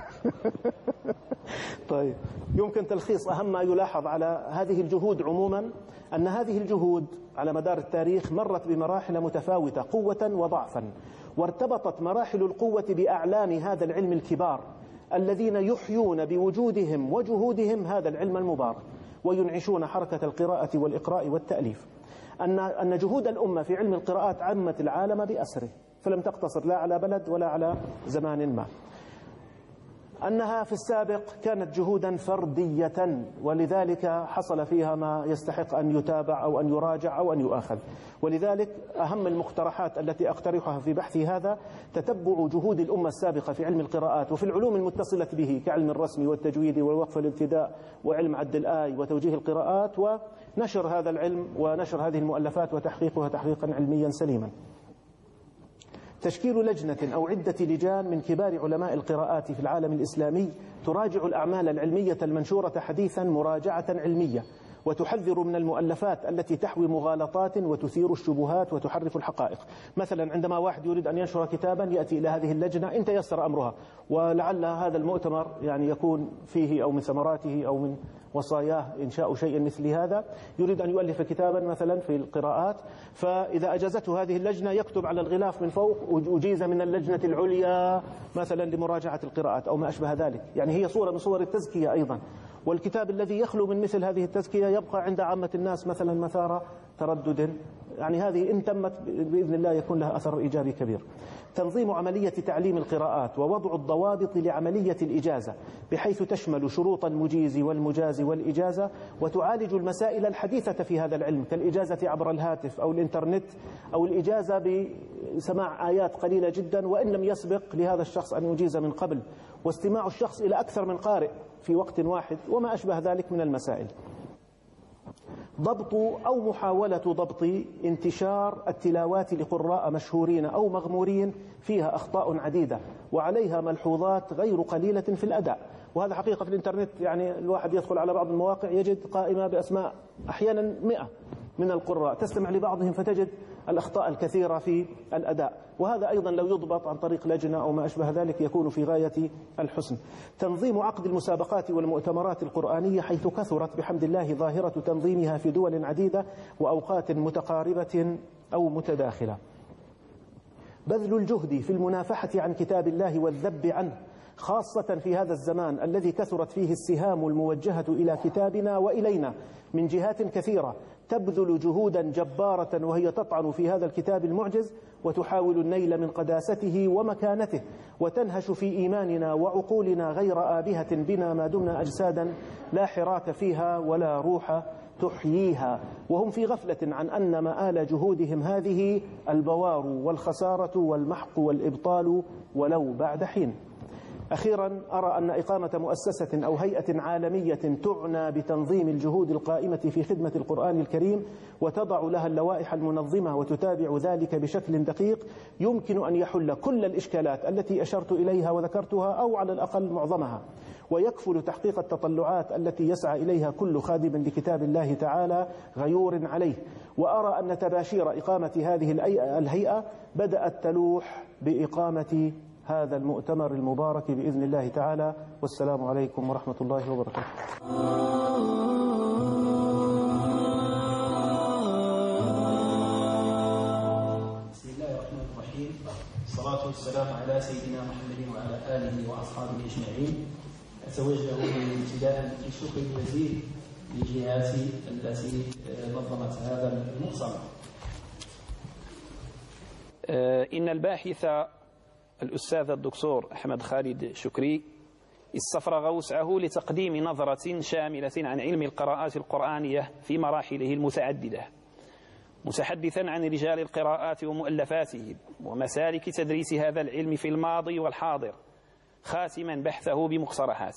طيب، يمكن تلخيص أهم ما يلاحظ على هذه الجهود عموما أن هذه الجهود على مدار التاريخ مرت بمراحل متفاوتة قوة وضعفا، وارتبطت مراحل القوة بأعلام هذا العلم الكبار الذين يحيون بوجودهم وجهودهم هذا العلم المبارك وينعشون حركة القراءة والإقراء والتأليف. أن جهود الأمة في علم القراءات عمت العالم بأسره، فلم تقتصر لا على بلد ولا على زمان ما. أنها في السابق كانت جهودا فردية، ولذلك حصل فيها ما يستحق أن يتابع أو أن يراجع أو أن يؤاخذ. ولذلك أهم المقترحات التي أقترحها في بحثي هذا تتبع جهود الأمة السابقة في علم القراءات وفي العلوم المتصلة به كعلم الرسم والتجويد والوقف والابتداء وعلم عد الآي وتوجيه القراءات، ونشر هذا العلم ونشر هذه المؤلفات وتحقيقها تحقيقا علميا سليما. تشكيل لجنة أو عدة لجان من كبار علماء القراءات في العالم الإسلامي تراجع الأعمال العلمية المنشورة حديثا مراجعة علمية، وتحذر من المؤلفات التي تحوي مغالطات وتثير الشبهات وتحرف الحقائق. مثلا عندما واحد يريد أن ينشر كتابا يأتي إلى هذه اللجنة إن تيسر أمرها، ولعل هذا المؤتمر يعني يكون فيه أو من ثمراته أو من وصاياه إنشاء شيء مثل هذا، يريد أن يؤلف كتابا مثلا في القراءات، فإذا أجازته هذه اللجنة يكتب على الغلاف من فوق أجيز من اللجنة العليا مثلا لمراجعة القراءات أو ما أشبه ذلك. يعني هي صورة من صور التزكية أيضا. والكتاب الذي يخلو من مثل هذه التزكية يبقى عند عامة الناس مثلا مثار تردد. يعني هذه إن تمت بإذن الله يكون لها أثر إيجابي كبير. تنظيم عملية تعليم القراءات ووضع الضوابط لعملية الإجازة بحيث تشمل شروط المجيز والمجاز والإجازة، وتعالج المسائل الحديثة في هذا العلم كالإجازة عبر الهاتف أو الإنترنت أو الإجازة بسماع آيات قليلة جدا وإن لم يسبق لهذا الشخص أن يجيز من قبل، واستماع الشخص إلى أكثر من قارئ في وقت واحد وما أشبه ذلك من المسائل. ضبط أو محاولة ضبط انتشار التلاوات لقراء مشهورين أو مغمورين فيها أخطاء عديدة وعليها ملحوظات غير قليلة في الأداء. وهذا حقيقة في الإنترنت، يعني الواحد يدخل على بعض المواقع يجد قائمة بأسماء أحيانا 100 من القراء، تستمع لبعضهم فتجد الأخطاء الكثيرة في الأداء، وهذا أيضا لو يضبط عن طريق لجنة أو ما أشبه ذلك يكون في غاية الحسن. تنظيم عقد المسابقات والمؤتمرات القرآنية حيث كثرت بحمد الله ظاهرة تنظيمها في دول عديدة وأوقات متقاربة أو متداخلة. بذل الجهد في المنافحة عن كتاب الله والذب عنه، خاصة في هذا الزمان الذي كثرت فيه السهام الموجهة إلى كتابنا وإلينا من جهات كثيرة تبذل جهودا جبارة وهي تطعن في هذا الكتاب المعجز وتحاول النيل من قداسته ومكانته، وتنهش في إيماننا وعقولنا غير آبهة بنا ما دمنا أجسادا لا حراك فيها ولا روح تحييها، وهم في غفلة عن أن مآل جهودهم هذه البوار والخسارة والمحق والإبطال ولو بعد حين. أخيرا أرى أن إقامة مؤسسة أو هيئة عالمية تعنى بتنظيم الجهود القائمة في خدمة القرآن الكريم وتضع لها اللوائح المنظمة وتتابع ذلك بشكل دقيق يمكن أن يحل كل الإشكالات التي أشرت إليها وذكرتها أو على الأقل معظمها، ويكفل تحقيق التطلعات التي يسعى إليها كل خادم لكتاب الله تعالى غيور عليه. وأرى أن تباشير إقامة هذه الهيئة بدأت تلوح بإقامة هذا المؤتمر المبارك بإذن الله تعالى. والسلام عليكم ورحمة الله وبركاته. بسم الله الرحمن الرحيم، الصلاة والسلام على سيدنا محمد وعلى آله وأصحابه أجمعين. أتوجه ابتداء بالشكر الجزيل للجهات التي نظمت هذا المؤتمر. إن الباحث الأستاذ الدكتور أحمد خالد شكري استفرغ وسعه لتقديم نظرة شاملة عن علم القراءات القرآنية في مراحله المتعددة، متحدثا عن رجال القراءات ومؤلفاتهم ومسالك تدريس هذا العلم في الماضي والحاضر، خاتما بحثه بمقترحات.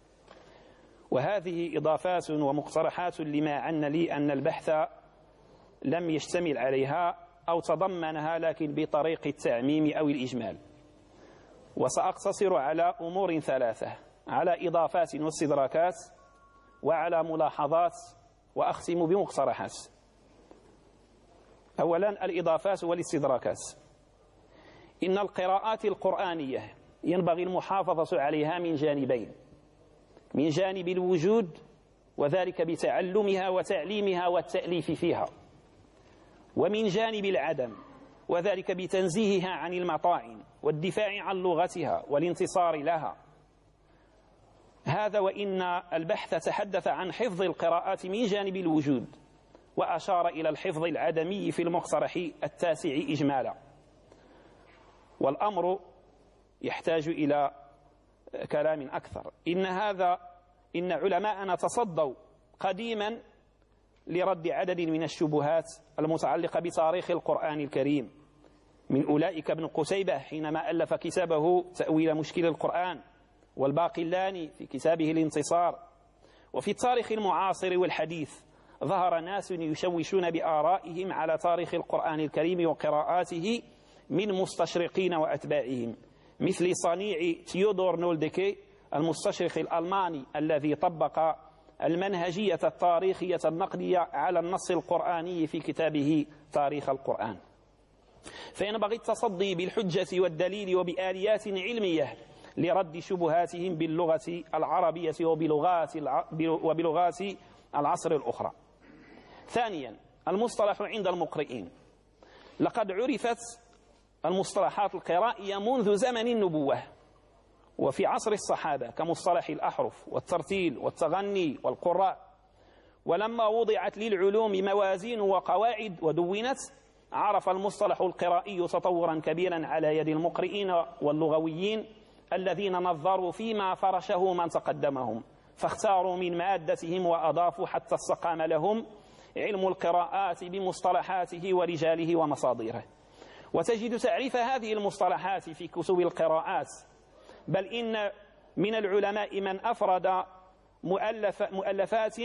وهذه إضافات ومقترحات لما عن لي أن البحث لم يشتمل عليها أو تضمنها، لكن بطريق التعميم أو الإجمال. وسأقتصر على أمور ثلاثة: على إضافات واستدراكات، وعلى ملاحظات، وأختم بمقترحات. أولا الإضافات والاستدراكات. إن القراءات القرآنية ينبغي المحافظة عليها من جانبين: من جانب الوجود، وذلك بتعلمها وتعليمها والتأليف فيها، ومن جانب العدم، وذلك بتنزيهها عن المطاعن والدفاع عن لغتها والانتصار لها. هذا وإن البحث تحدث عن حفظ القراءات من جانب الوجود، وأشار إلى الحفظ العدمي في المقترح التاسع إجمالا. والأمر يحتاج إلى كلام أكثر. إن علماءنا تصدوا قديما لرد عدد من الشبهات المتعلقة بتاريخ القرآن الكريم، من أولئك ابن قتيبة حينما ألف كتابه تأويل مشكل القرآن، والباقلاني في كتابه الانتصار. وفي التاريخ المعاصر والحديث ظهر ناس يشوشون بآرائهم على تاريخ القرآن الكريم وقراءاته من مستشرقين وأتباعهم، مثل صنيع تيودور نولدكي المستشرق الألماني الذي طبق المنهجية التاريخية النقدية على النص القرآني في كتابه تاريخ القرآن. فينبغي التصدي بالحجة والدليل وبآليات علمية لرد شبهاتهم باللغة العربية وبلغات العصر الأخرى. ثانيا المصطلح عند المقرئين. لقد عرفت المصطلحات القرائية منذ زمن النبوة وفي عصر الصحابة كمصطلح الأحرف والترتيل والتغني والقراء، ولما وضعت للعلوم موازين وقواعد ودونت عرف المصطلح القرائي تطورا كبيرا على يد المقرئين واللغويين الذين نظروا فيما فرشه من تقدمهم، فاختاروا من مادتهم وأضافوا حتى استقام لهم علم القراءات بمصطلحاته ورجاله ومصادره. وتجد تعريف هذه المصطلحات في كتب القراءات، بل إن من العلماء من أفرد مؤلفات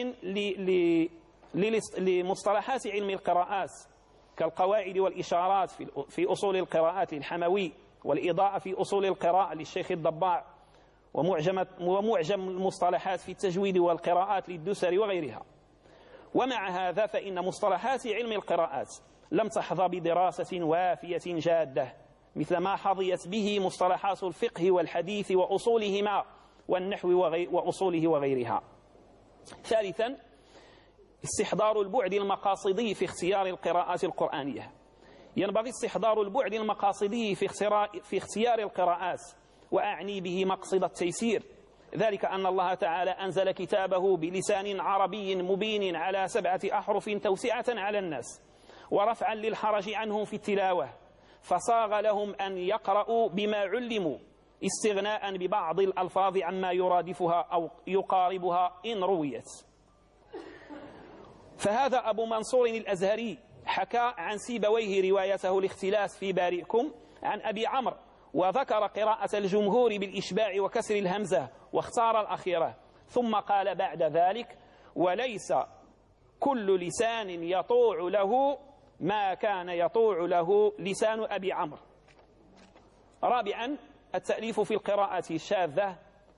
لمصطلحات علم القراءات كالقواعد والإشارات في أصول القراءات للحموي، والإضاءة في أصول القراءة للشيخ الضباع، ومعجم المصطلحات في التجويد والقراءات للدسري وغيرها. ومع هذا فإن مصطلحات علم القراءات لم تحظى بدراسة وافية جادة مثل ما حظيت به مصطلحات الفقه والحديث وأصولهما والنحو وأصوله وغيرها. ثالثا استحضار البعد المقاصدي في اختيار القراءات القرآنية. ينبغي استحضار البعد المقاصدي في اختيار القراءات، وأعني به مقصد التيسير، ذلك أن الله تعالى أنزل كتابه بلسان عربي مبين على 7 أحرف توسعة على الناس ورفعا للحرج عنهم في التلاوة، فصاغ لهم أن يقرأوا بما علموا استغناء ببعض الألفاظ عما يرادفها أو يقاربها إن رويت. فهذا أبو منصور الأزهري حكى عن سيبويه روايته الاختلاس في بارئكم عن أبي عمرو، وذكر قراءة الجمهور بالإشباع وكسر الهمزة واختار الأخيرة، ثم قال بعد ذلك: وليس كل لسان يطوع له ما كان يطوع له لسان أبي عمرو. رابعا التأليف في القراءة الشاذة،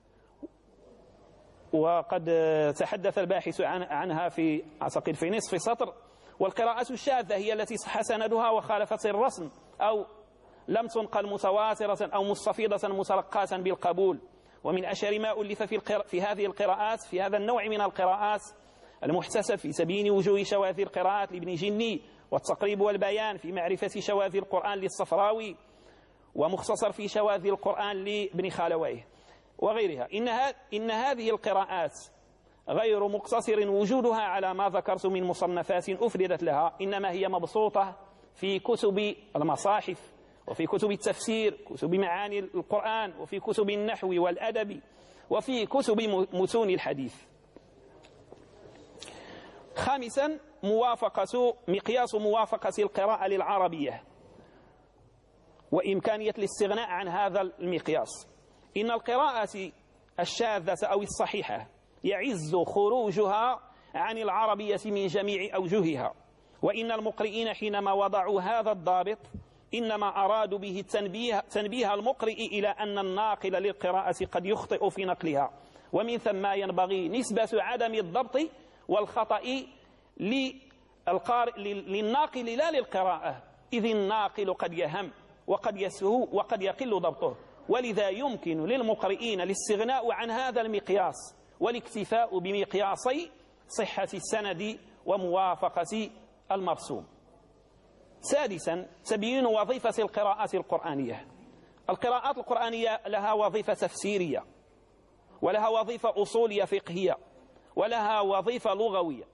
وقد تحدث الباحث عنها في أعتقد في نصف سطر. والقراءة الشاذة هي التي صح سندها وخالفت الرسم أو لم تنقل متواترة أو مستفيضة متلقاة بالقبول. ومن أشهر ما ألف في هذه القراءات في هذا النوع من القراءات المحتسب في تبيين وجوه شواذ القراءات لابن جني، والتقريب والبيان في معرفة شواذ القرآن للصفراوي، ومختصر في شواذ القرآن لابن خالويه وغيرها. إن هذه القراءات غير مقتصر وجودها على ما ذكرت من مصنفات أفردت لها، إنما هي مبسوطة في كتب المصاحف وفي كتب التفسير، كتب معاني القرآن، وفي كتب النحو والأدب، وفي كتب متون الحديث. خامسا، مقياس موافقة القراءة للعربية وإمكانية الاستغناء عن هذا المقياس. إن القراءة الشاذة أو الصحيحة يعز خروجها عن العربية من جميع أوجهها، وإن المقرئين حينما وضعوا هذا الضابط إنما أرادوا به تنبيه المقرئ إلى أن الناقل للقراءة قد يخطئ في نقلها، ومن ثم ينبغي نسبة عدم الضبط والخطأ للناقل لا للقراءة، إذ الناقل قد يهم وقد يسهو وقد يقل ضبطه، ولذا يمكن للمقرئين الاستغناء عن هذا المقياس والاكتفاء بمقياسي صحة السند وموافقة المرسوم. سادسا، تبيين وظيفة القراءات القرآنية. القراءات القرآنية لها وظيفة تفسيرية، ولها وظيفة أصولية فقهية، ولها وظيفة لغوية.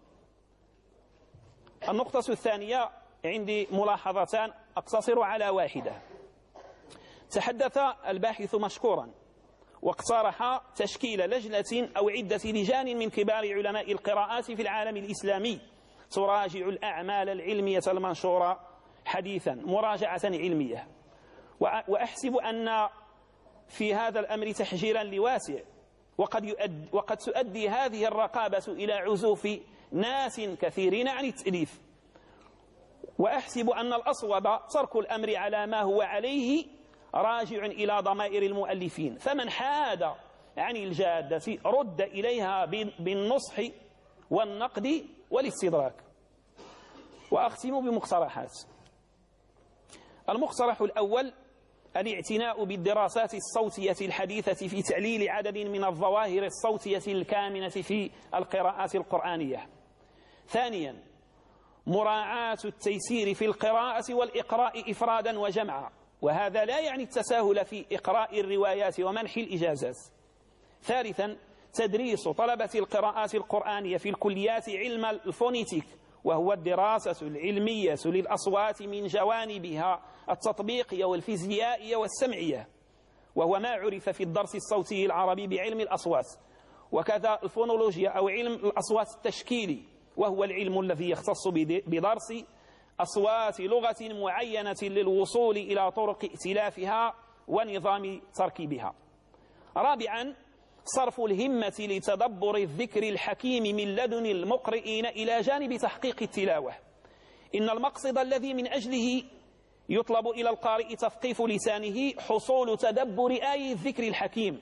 النقطة الثانية عندي ملاحظتان أقتصر على واحدة. تحدث الباحث مشكورا واقترح تشكيل لجنة أو عدة لجان من كبار علماء القراءات في العالم الإسلامي تراجع الأعمال العلمية المنشورة حديثا مراجعة علمية، وأحسب أن في هذا الأمر تحجيرا لواسع، وقد تؤدي هذه الرقابة إلى عزوف ناس كثيرين عن التأليف، وأحسب أن الأصوب ترك الأمر على ما هو عليه راجع إلى ضمائر المؤلفين، فمن حاد عن الجادة رد إليها بالنصح والنقد والاستدراك. وأختم بمقترحات. المقترح الأول الاعتناء بالدراسات الصوتية الحديثة في تعليل عدد من الظواهر الصوتية الكامنة في القراءات القرآنية. ثانيا، مراعاة التيسير في القراءة والإقراء إفرادا وجمعا، وهذا لا يعني التساهل في إقراء الروايات ومنح الإجازات. ثالثا، تدريس طلبة القراءات القرآنية في الكليات علم الفونيتيك، وهو الدراسة العلمية للأصوات من جوانبها التطبيقية والفيزيائية والسمعية، وهو ما عرف في الدرس الصوتي العربي بعلم الأصوات، وكذا الفونولوجيا أو علم الأصوات التشكيلي، وهو العلم الذي يختص بدرس أصوات لغة معينة للوصول إلى طرق ائتلافها ونظام تركيبها. رابعا، صرف الهمة لتدبر الذكر الحكيم من لدن المقرئين إلى جانب تحقيق التلاوة. إن المقصد الذي من أجله يطلب إلى القارئ تثقيف لسانه حصول تدبر آي الذكر الحكيم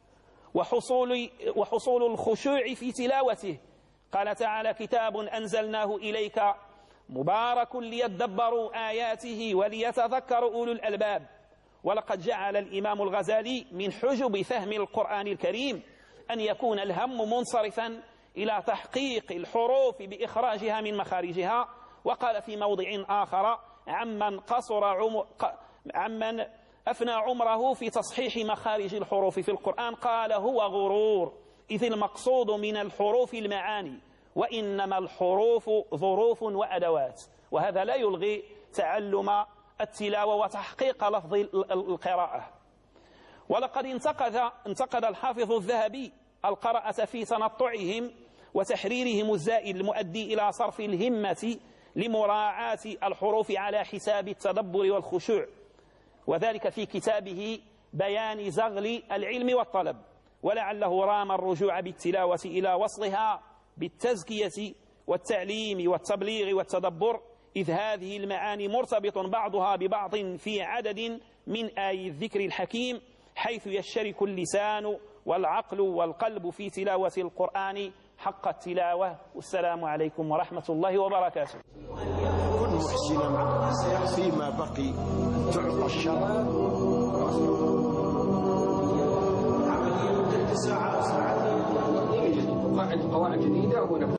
وحصول الخشوع في تلاوته. قال تعالى: كتاب أنزلناه إليك مبارك ليدبروا آياته وليتذكر أولو الألباب. ولقد جعل الإمام الغزالي من حجب فهم القرآن الكريم أن يكون الهم منصرفا إلى تحقيق الحروف بإخراجها من مخارجها. وقال في موضع آخر: عمن أفنى عمره في تصحيح مخارج الحروف في القرآن قال: هو غرور، إذ المقصود من الحروف المعاني، وإنما الحروف ظروف وأدوات. وهذا لا يلغي تعلم التلاوة وتحقيق لفظ القراءة. ولقد انتقد الحافظ الذهبي القراءة في تنطعهم وتحريرهم الزائد المؤدي إلى صرف الهمة لمراعاة الحروف على حساب التدبر والخشوع، وذلك في كتابه بيان زغل العلم والطلب، ولعله رام الرجوع بالتلاوة إلى وصلها بالتزكية والتعليم والتبليغ والتدبر، إذ هذه المعاني مرتبط بعضها ببعض في عدد من آي الذكر الحكيم، حيث يشترك اللسان والعقل والقلب في تلاوة القرآن حق التلاوة. والسلام عليكم ورحمة الله وبركاته. كن محسنا فيما بقي تعطى الشرع. قواعد جديدة